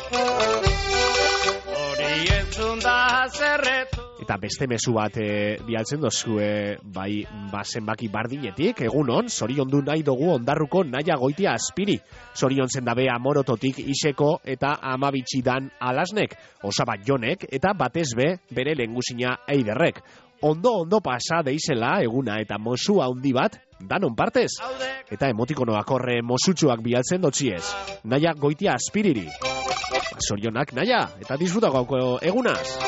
Eta beste mezu bat e, bialtzen dozue, bai, bazenbaki bardinetik, egunon, zorion du nahi dugu Ondarruko Naia Goitia Aspiri. Zorion zen dabe Amorototik Iseko eta Amabitxidan Alasnek, Osabat Jonek eta batez be bere lehengusina Eiderrek. Ondo ondo pasa deizela eguna eta mosua handi bat danon partez. Eta emotikonoak horre mosutsuak bialtzen dotziez. Naia Goitia Aspiriri. Zorionak naia, eta disfrutako egunaz.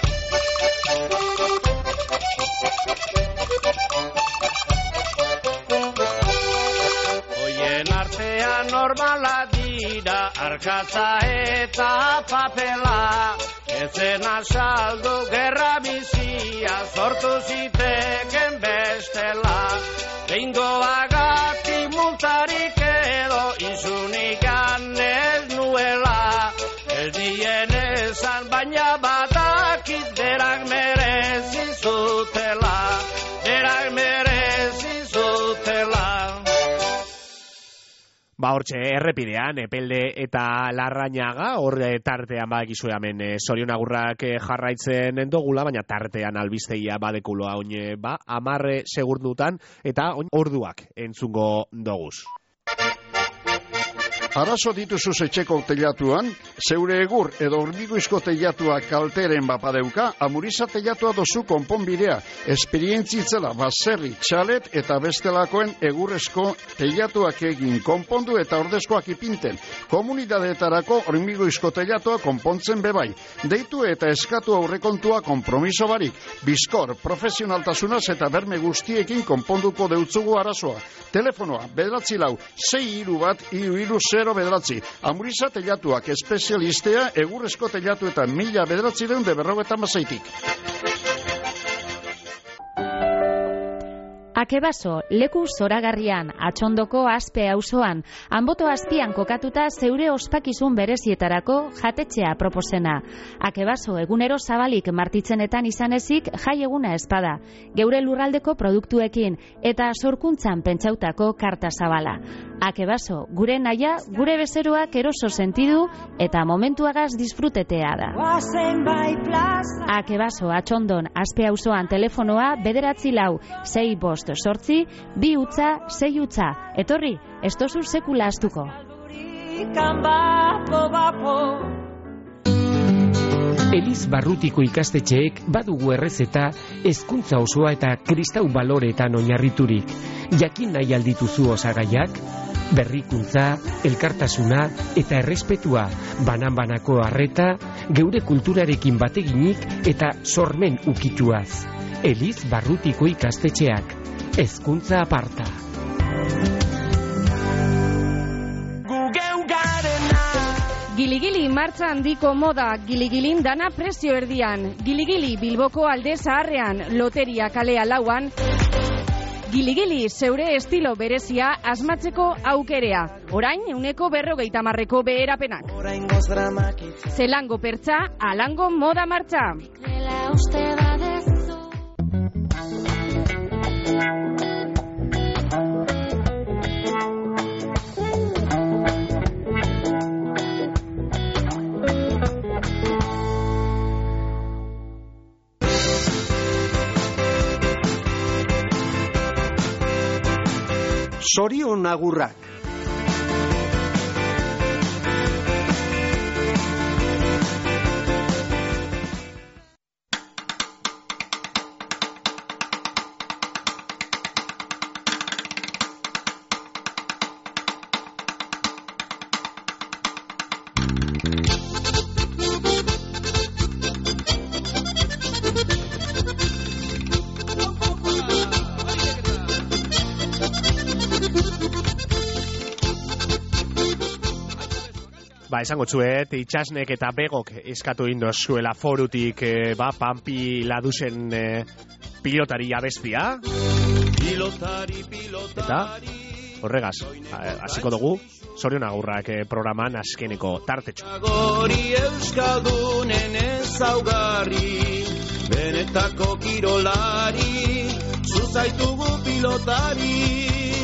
Oien artean normala dira, arkatza eta papela, ezen asaldu gerra bizia, sortu ziteken bestela. Behingoagati multarik edo, izunikan ez nuela, ez dien esan baina batakit derak merezi zutela, derak merezi zutela. Ba hortxe, errepidean, Epelde eta Larrañaga, hor tartean badakizue hemen e, zorionagurrak e, jarraitzen endogula, baina tartean albistegia badekuloa oin, ba, amarre segurdutan, eta oin orduak entzungo doguz. Arazo dituzuz etxeko teilatuan, zeure egur edo hormigoizko teilatua kalteren bapadeuka, Amuriza teilatua dozu konponbidea, esperientzitzela baserri, txalet eta bestelakoen egurrezko teilatuak egin konpondu eta ordezkoak ipinten. Komunidadeetarako hormigoizko teilatua konpontzen bebai. Deitu eta eskatu aurrekontua konpromiso barik. Bizkor, profesionaltasunaz eta berme guztiekin konponduko deutzugu arazoa. Telefonoa, bederatzi lau, sei hiru bat, hiru hiru zero bederatzi. Amuriza teilatuak espezialistea egurrezko teilatu eta mila bederatzi deun de berrogetan bazaitik. Akebaso, leku zoragarrian, Atxondoko Aspe auzoan, Anboto azpian kokatuta zeure ospakizun berezietarako jatetxea proposena. Akebaso, egunero zabalik martitzenetan izanezik jai eguna espada, geure lurraldeko produktuekin eta sorkuntzan pentsautako karta zabala. Akebaso, gure naia, gure bezeroak eroso sentidu eta momentuagaz disfrutetea da. Akebaso, Atxondon, Aspe auzoan telefonoa bederatzi lau, sei bost sortzi, bi utza, sei utza. Etorri, ez tozu sekula astuko. Amerikan bapo, bapo. Eliz Barrutiko ikastetxeek badugu errezeta hezkuntza osoa eta kristau baloreetan oinarriturik. Jakin nahi aldituzu osagaiak? Berrikuntza, elkartasuna eta errespetua, banan-banako harreta, geure kulturarekin bateginik eta sormen ukituaz. Eliz Barrutiko ikastetxeak, hezkuntza aparta. Giligili martxa handiko moda, giligilin dana prezio erdian, giligili Bilboko alde zaharrean, loteria kalea lauan, giligili zeure estilo berezia asmatzeko aukerea, orain euneko berrogeita marreko beherapenak. Zelango pertsa, alango moda martxa. Zorion agurrak. Ba, esango txuet, itxasnek eta begok eskatu indozuela forutik, e, ba, Pampi Ladusen e, pilotari abestia. Pilotari, pilotari. Eta, horregaz, hasiko dugu, zorion agurrak e, programan azkeneko tartetxo. Gori euskaldunen ezaugarri, benetako kirolari, zuzaitugu pilotari.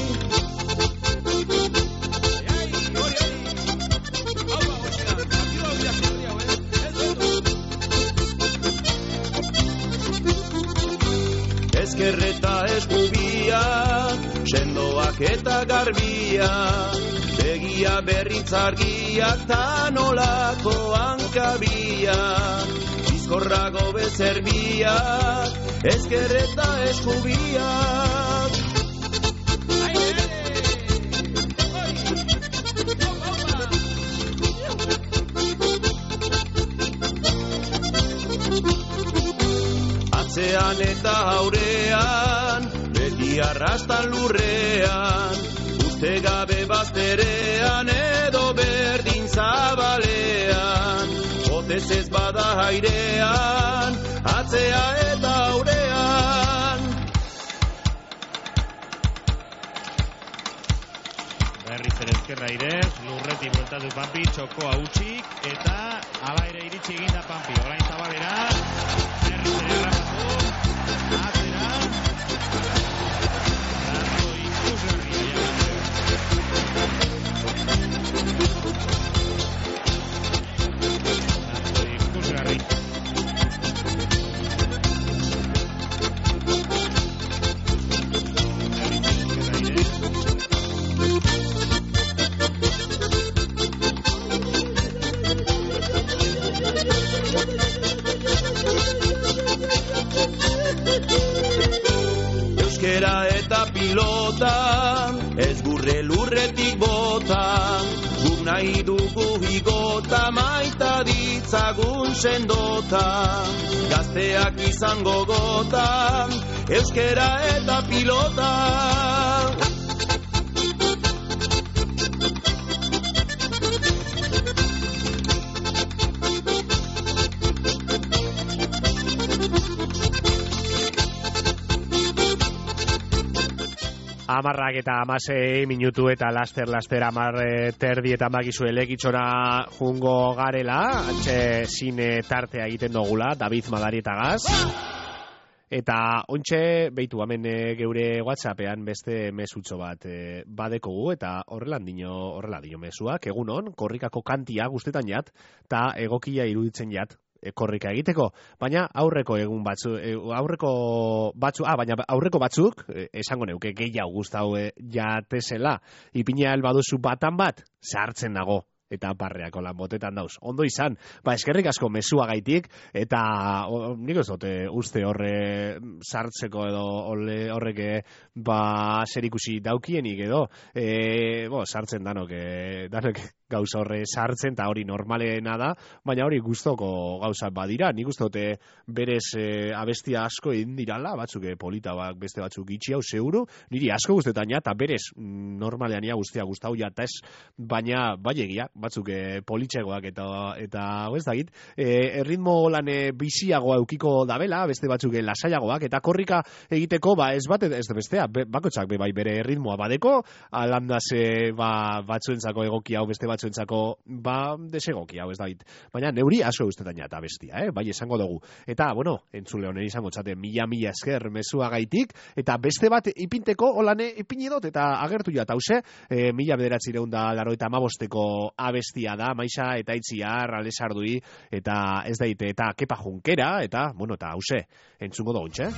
Ezkerreta eskubia, sendoak eta garbia, begia berritzargiak ta nolako hankabia, bizkorrago bezerbia, ezkerreta eskubia. Atzean eta aurean, beti arrastan lurrean, uste gabe bazterean edo berdin zabalean, botez ez bada airean, atzea eta aurean. Berriz ere ezkerra irez, lurreti bueltatu Pampi, txokoa utxik, eta ala ere iritsi eginda Pampi, orain zabalera, berriz ere errapatu, atera, rato ikusgarria jagatzea. Rato ikusgarria. Euskera eta pilota, ez gurre lurretik bota, guk nahi dugu higota, maita ditzagun sendota, gazteak izango gota, euskera eta pilota. Amarrak eta amasei minutu eta laster-laster amar terdi eta magizu elekitxora jungo garela, antxe zine tartea egiten dugula, David Madarietagaz. Eta ontxe, behitu hemen geure WhatsAppean beste mesutxo bat e, badekogu, eta horrela dino, horrela dino mesuak, egunon, korrikako kantia guztetan jat, eta egokia iruditzen jat, korrika egiteko, baina aurreko egun batzu, aurreko batzu, ah, baina aurreko batzuk, esango neuke gehiago gustau jatezela, ipinea baduzu batan bat, sartzen dago. Eta barreako lan botetan dauz. Ondo izan, ba, eskerrik asko mezuagaitik, eta o, nik ez dute uste horre sartzeko edo horreke ba, serikusi daukienik edo, e, bo, sartzen danok, e, danok gauza horre sartzen, eta hori normalena da, baina hori gustoko gauza badira, nik uste dute berez e, abestia asko egin dirala, batzuk e, polita bak, beste batzuk itxi hau seguru, niri asko guztetan ja, eta berez normalean ia guztia guztau ja, eta ez, baina bai egia, batzuk e, politxegoak eta eta ez dakit, e, erritmo lan e, biziagoa eukiko dabela, beste batzuk e, lasaiagoak, eta korrika egiteko, ba ez bat ez bestea, be, bakotxak be, bai bere erritmoa badeko, alandaz e, ba, batzuentzako egoki hau beste batzuentzako ba desegoki hau ez dakit, baina neuri asko ustetan ja eta bestia, eh? Bai esango dugu, eta bueno, entzule honen izango txate mila mila esker mezuagaitik, eta beste bat ipinteko olane ipini dut, eta agertu ja tause, e, mila bederatzireun da laro eta amabosteko abestia da, Maixa eta Itziar, Alesardui, eta ez daite, eta Kepa Junkera, eta, bueno, eta hause, entzungo dugu, txe?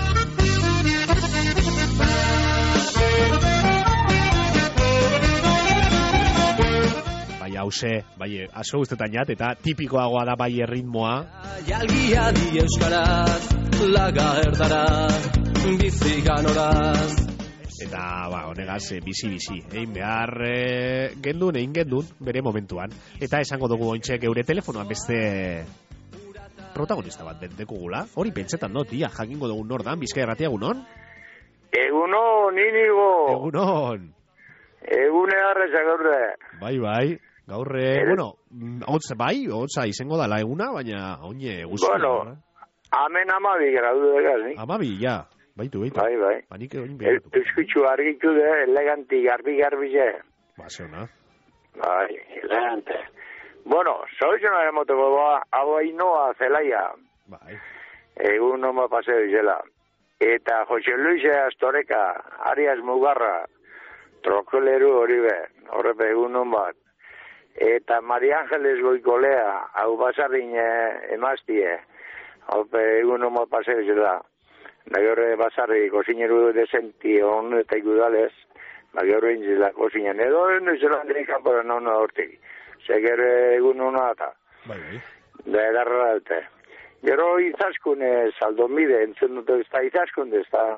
Bai, hause, bai, asko guztetan jat, eta tipikoagoa da bai erritmoa. Jalgia di euskaraz, laga erdaraz, bizikanoraz. Eta, ba, honegaz, bizi-bizi, egin behar e, gendun, egin gendun, bere momentuan. Eta esango dugu ointxe geure telefonoan beste protagonista bat dekugula. Hori pentsetan dut, ia, jakingo dugu nor dan, Bizkaia Irratia, egunon? Egunon, Inigo! Egunon! Egune harreza gaurre. Bai, bai, gaurre, El... bueno, hotz, bai, hotza izango dala eguna, baina oine guzti. Bueno, amen amabi gradu degaz, ni? Amabi, ja. Baitu, baitu. Bai, bai. Banik egin behatu. Euskutxu argitu de, eleganti, garbi-garbi je. Ba, zeona. Bai, elegante. Bueno, zoizena emoteko ba, hau ainoa zelaia. Bai. Egun noma paseo izela. Eta Jose Luis Astoreka, Arias Mugarra, trokoleru hori be, horrepe egun non bat. Eta Maria Ángeles Goikolea, hau basarrin emaztie, horrepe egun noma paseo izela. Nagorre basarri kosineru desenti on eta igudalez, nagorre inzila kosinean. Edo nizela handikan para non hortik. Seger egun hona eta. Bai, bai. Da edarra daute. Gero izaskun saldomide, entzun dut ez da izaskun ez da.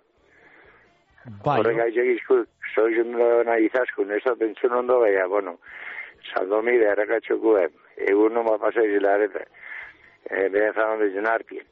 Bai. Horrek aitzek izku, zoizun duna izaskun, ez da entzun ondo baina, bueno, saldomide errakatxokuen, egun hona pasea izela arete. E, Behen zaman dezen hartien.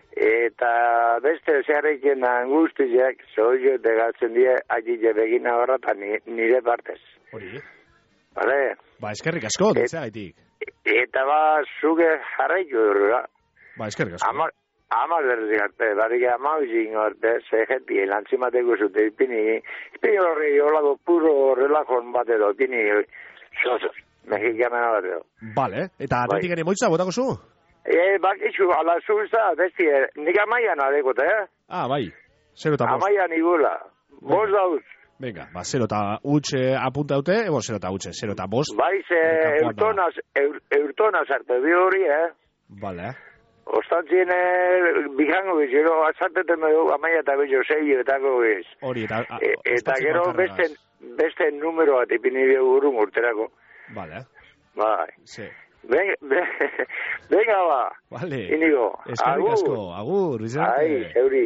Eta beste zeharrekin angustizek, zoizio degatzen die, agile begina horra eta nire partez. Hori. Bale? Ba, eskerrik asko, ditzea gaitik. Eta ba, zuge jarraiku durra. Ba, eskerrik asko. Ama, ama derzik arte, barik ama bizin arte, ze jenti, lantzimateko zute, ipini, ipini horre, holado puro relajon bat edo, ipini, zozo, mexikana bat edo. Bale, eta atetik ere moitza, botako zu? E, bakitzu, ala zuzta, besti, nik amaian adekote, eh? Ah, bai, zero eta bost. Amaian igula, bost dauz. Venga, ba, zero eta utxe apuntaute, ebo zero eta utxe, zero eta bost. Bai, ze eurtonaz, eur, eurtonaz arte bi hori, eh? Bale, eh? Ostantzien, bijango biz, gero, azarteten medu, amaia eta bello, zei, etako biz. Hori, eta... A, e, eta gero, beste, beste numero bat ipini dugu urun urterako. Bale, eh? Bai. Sí. Venga, venga ba. Vale. Inigo. Eskerrik asko, agur, bizarte. Ai, zeuri.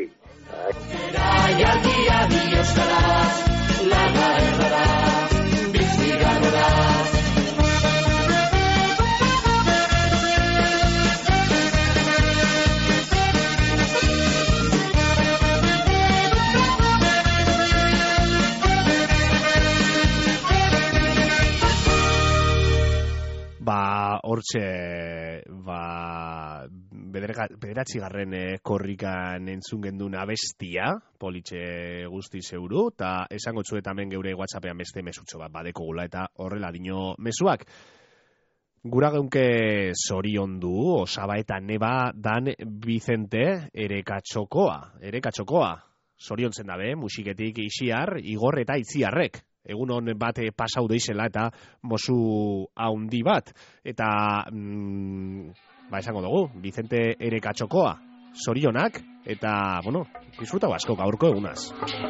Jaialdia di euskaraz, laga erdaraz, biziganeraz. Ba, hortxe, ba, bederatzi garren korrikan entzun gendun abestia, politxe guzti zeuru, eta esango txuetamen geure WhatsAppean beste mesutxo bat badeko gula, eta horrela dino mesuak. Gura geunke zorion du, osaba eta neba dan Vicente ere katxokoa, ere katxokoa. Zorion zen dabe, musiketik Isiar, Igor eta Itziarrek. Egun hon bat pasau deizela eta mozu haundi bat. Eta mm, ba esango dugu, Vicente Erekatxokoa, sorionak, eta, bueno, disfrutau asko gaurko egunaz.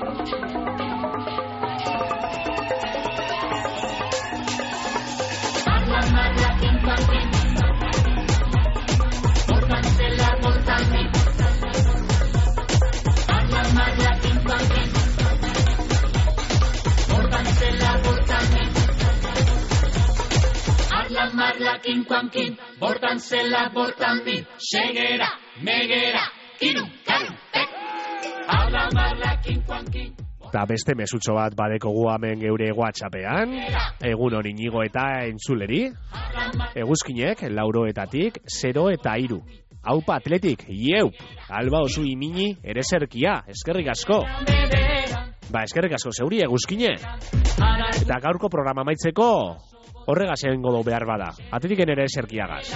Marla kin kwan kin, bortan zela bortan bin, segera, megera, kirun, karun, tek. Habla marla kin kwan kin. Eta beste mesutxo bat badekogu hemen geure WhatsAppean, egun hori Inigo eta entzuleri, eguzkinek, lauroetatik, zero eta iru. Haupa atletik, ieup, alba osu imini, ere zerkia, eskerrik asko. Ba, eskerrik asko, zeuri eguzkine. Eta gaurko programa maitzeko, horregaz egingo du behar bada. Atetiken ere zerkiagaz.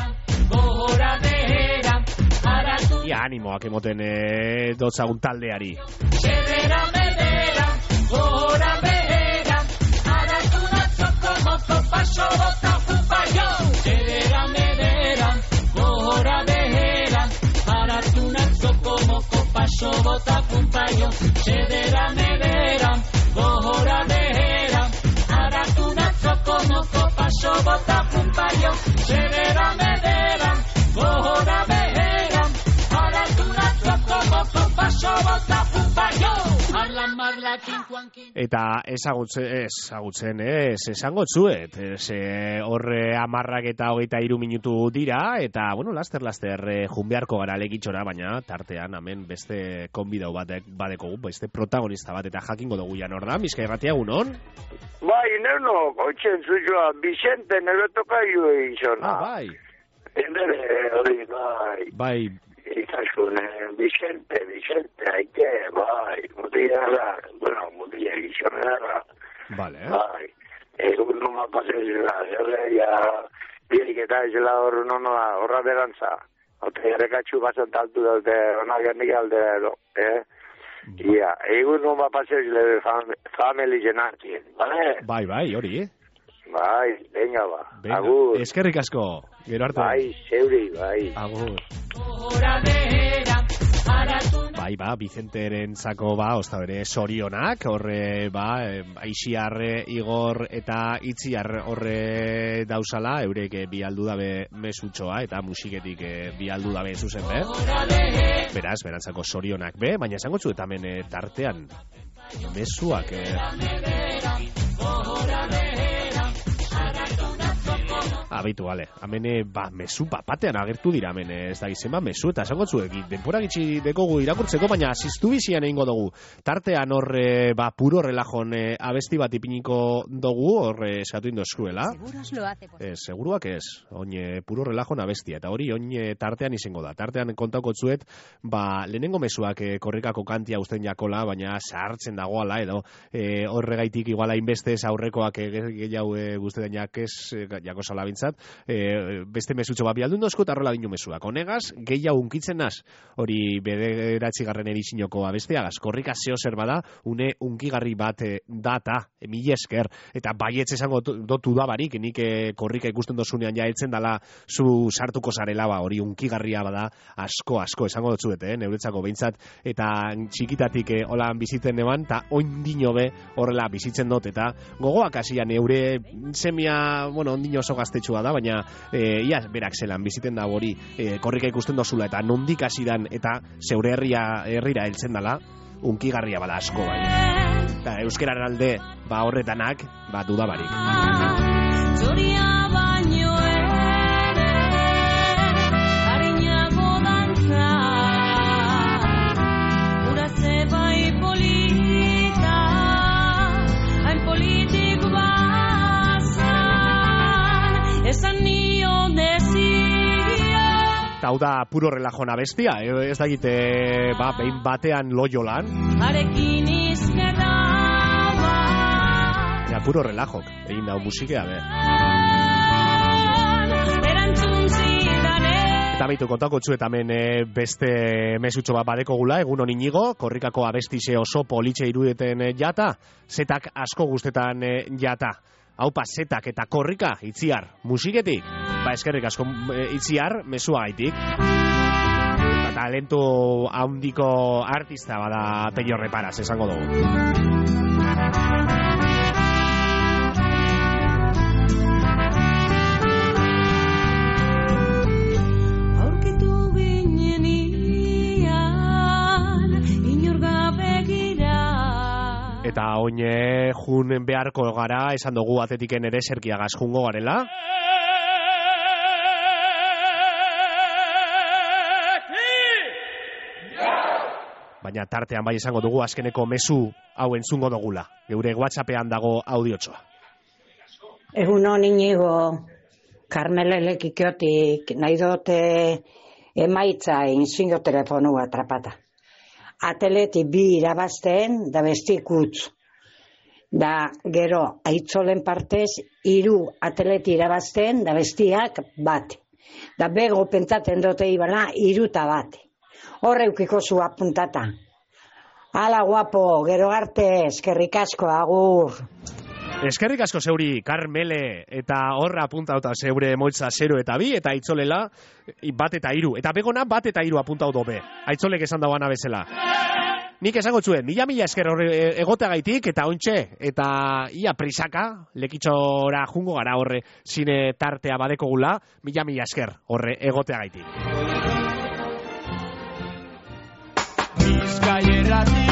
Ia animoak emoten e, dotzagun taldeari. Sobota pumpaio, severa medera, gora behera, aratunatzo como copa, sobota pumpaio, marla marla kinkuankin. Eta ezagutzen, ezagutzen, ez, esango tzuet, ez, horre amarrak eta hogeita hiru minutu dira, eta, bueno, laster, laster, junbearko gara legitxora, baina tartean, hemen beste konbidau batek, badeko, beste protagonista bat, eta jakingo dugu jan hor da, Bizkai Irratia, egunon? Bai, neno, otxen zuzua, Vicente, nero toka jo egin zona. Ah, bai. Endere, hori, bai. Bai. Ikaskun, Vicente, Vicente, haike, bai, mutila da, bueno, mutila egin zona da. Vale. Bai, egun numa pasezela, zerre, ja, birik eta ezela hor nonoa, horra berantza. Ote, errekatxu basant altu daute, onak ernik alde, eh? Ia, egun numa pasezela family jenartien, bale? Bai, bai, hori, eh? Bai, venga ba, venga. Agur. Eskerrik asko, gero arte. Bai, zeuri, bai. Agur. Bai, ba, Vicenteren zako, ba, osta bere, sorionak, horre, ba, Aixiarre, Igor eta Itziar horre dauzala, eurek bi aldu dabe mesutxoa, eta musiketik bi aldu dabe zuzen, be? Beraz, berantzako sorionak, be? Baina esango txu, eta hemen tartean, mesuak, eh? Abitu, bale, amene, ba, mesu papatean agertu dira, amene, ez da gizema mesu, eta esango zuek, denpora gitxi dekogu irakurtzeko, baina asistu bizian egingo dugu. Tartean horre, ba, puro relajon e, abesti bat ipiniko dugu, horre eskatu indoskuela. Seguros lo hace. Eh, seguruak ez, oin puro relajon abestia, eta hori oin tartean izango da. Tartean kontauko zuet, ba, lehenengo mesuak e, korrikako kantia usten jakola, baina zahartzen dagoala, edo, e, horregaitik iguala inbestez aurrekoak e, gehiago e, guztetan jakez, e, jako salabintzat, e, beste mesutxo bat bialdun dozko, eta horrela dinu mesuak. Honegaz, gehiago unkitzen naz, hori bederatzigarren erizinoko abestiagaz, korrika zeo zer bada, une unkigarri bat e, data, e, mila esker, eta baietz esango dotu da barik, nik e, korrika ikusten dozunean jaetzen dala zu sartuko zarela, ba, hori unkigarria bada, asko, asko, esango dotzuet, eh, neuretzako behintzat, eta txikitatik e, holan bizitzen eban, eta oindino be horrela bizitzen dut, eta gogoak hasian neure semia, bueno, ondino oso gaztetxua da, baina e, ia, berak zelan biziten da hori e, korrika ikusten dozula, eta nondik hasidan eta zeure herria herrira heltzen dala, unkigarria bada asko, bai. Eta euskeraren alde, ba horretanak, ba dudabarik. Zoria baino ere, harinago dantza, ura zebai polita, hain politik bazan, esan nion dezia. Hau da puro relajona bestia, ez da egite, ba, behin batean loiolan. Arekin izkerra ba. Ja, puro relajok, egin dau musikea, be. Erantzun zidane. Eta baitu kontako txuetamen e, beste mesutxo bat badeko gula, egun hon Inigo, korrikako abestize oso politxe irudeten e, jata, zetak asko guztetan e, jata. Haupa, zetak eta korrika, Itziar, musiketik. Ba, eskerrik asko itziar, mezuagaitik. Eta talentu handiko artista bada Pello Reparaz, esango dugu. Eta oine jun beharko gara, esan dugu atetiken ere serkiagaz jungo garela. Baina tartean bai esango dugu azkeneko mezu hau entzungo dugula. Geure WhatsAppean dago audiotxoa. Egun hon Inigo, Karmelelek ikiotik nahi dute emaitza inzingo telefonu atrapata. Atleti bi irabazten da bestik utz. Da gero aitzolen partez hiru atleti irabazten da bestiak bat. Da bego pentsatzen dute ibala hiruta bat. Horre ukiko zu apuntata. Hala guapo, gero arte, eskerrik asko, agur. Eskerrik asko zeuri, Karmele, eta horra apuntauta zeure moitza zero eta bi, eta aitzolela bat eta hiru. Eta begona bat eta hiru apuntau dobe. Aitzolek esan dagoana bezala. Nik esango zuen, mila mila esker egoteagaitik, eta ontxe, eta ia prisaka, lekitxora jungo gara horre zine tartea badeko gula, mila mila esker horre egoteagaitik. Bizkaierratik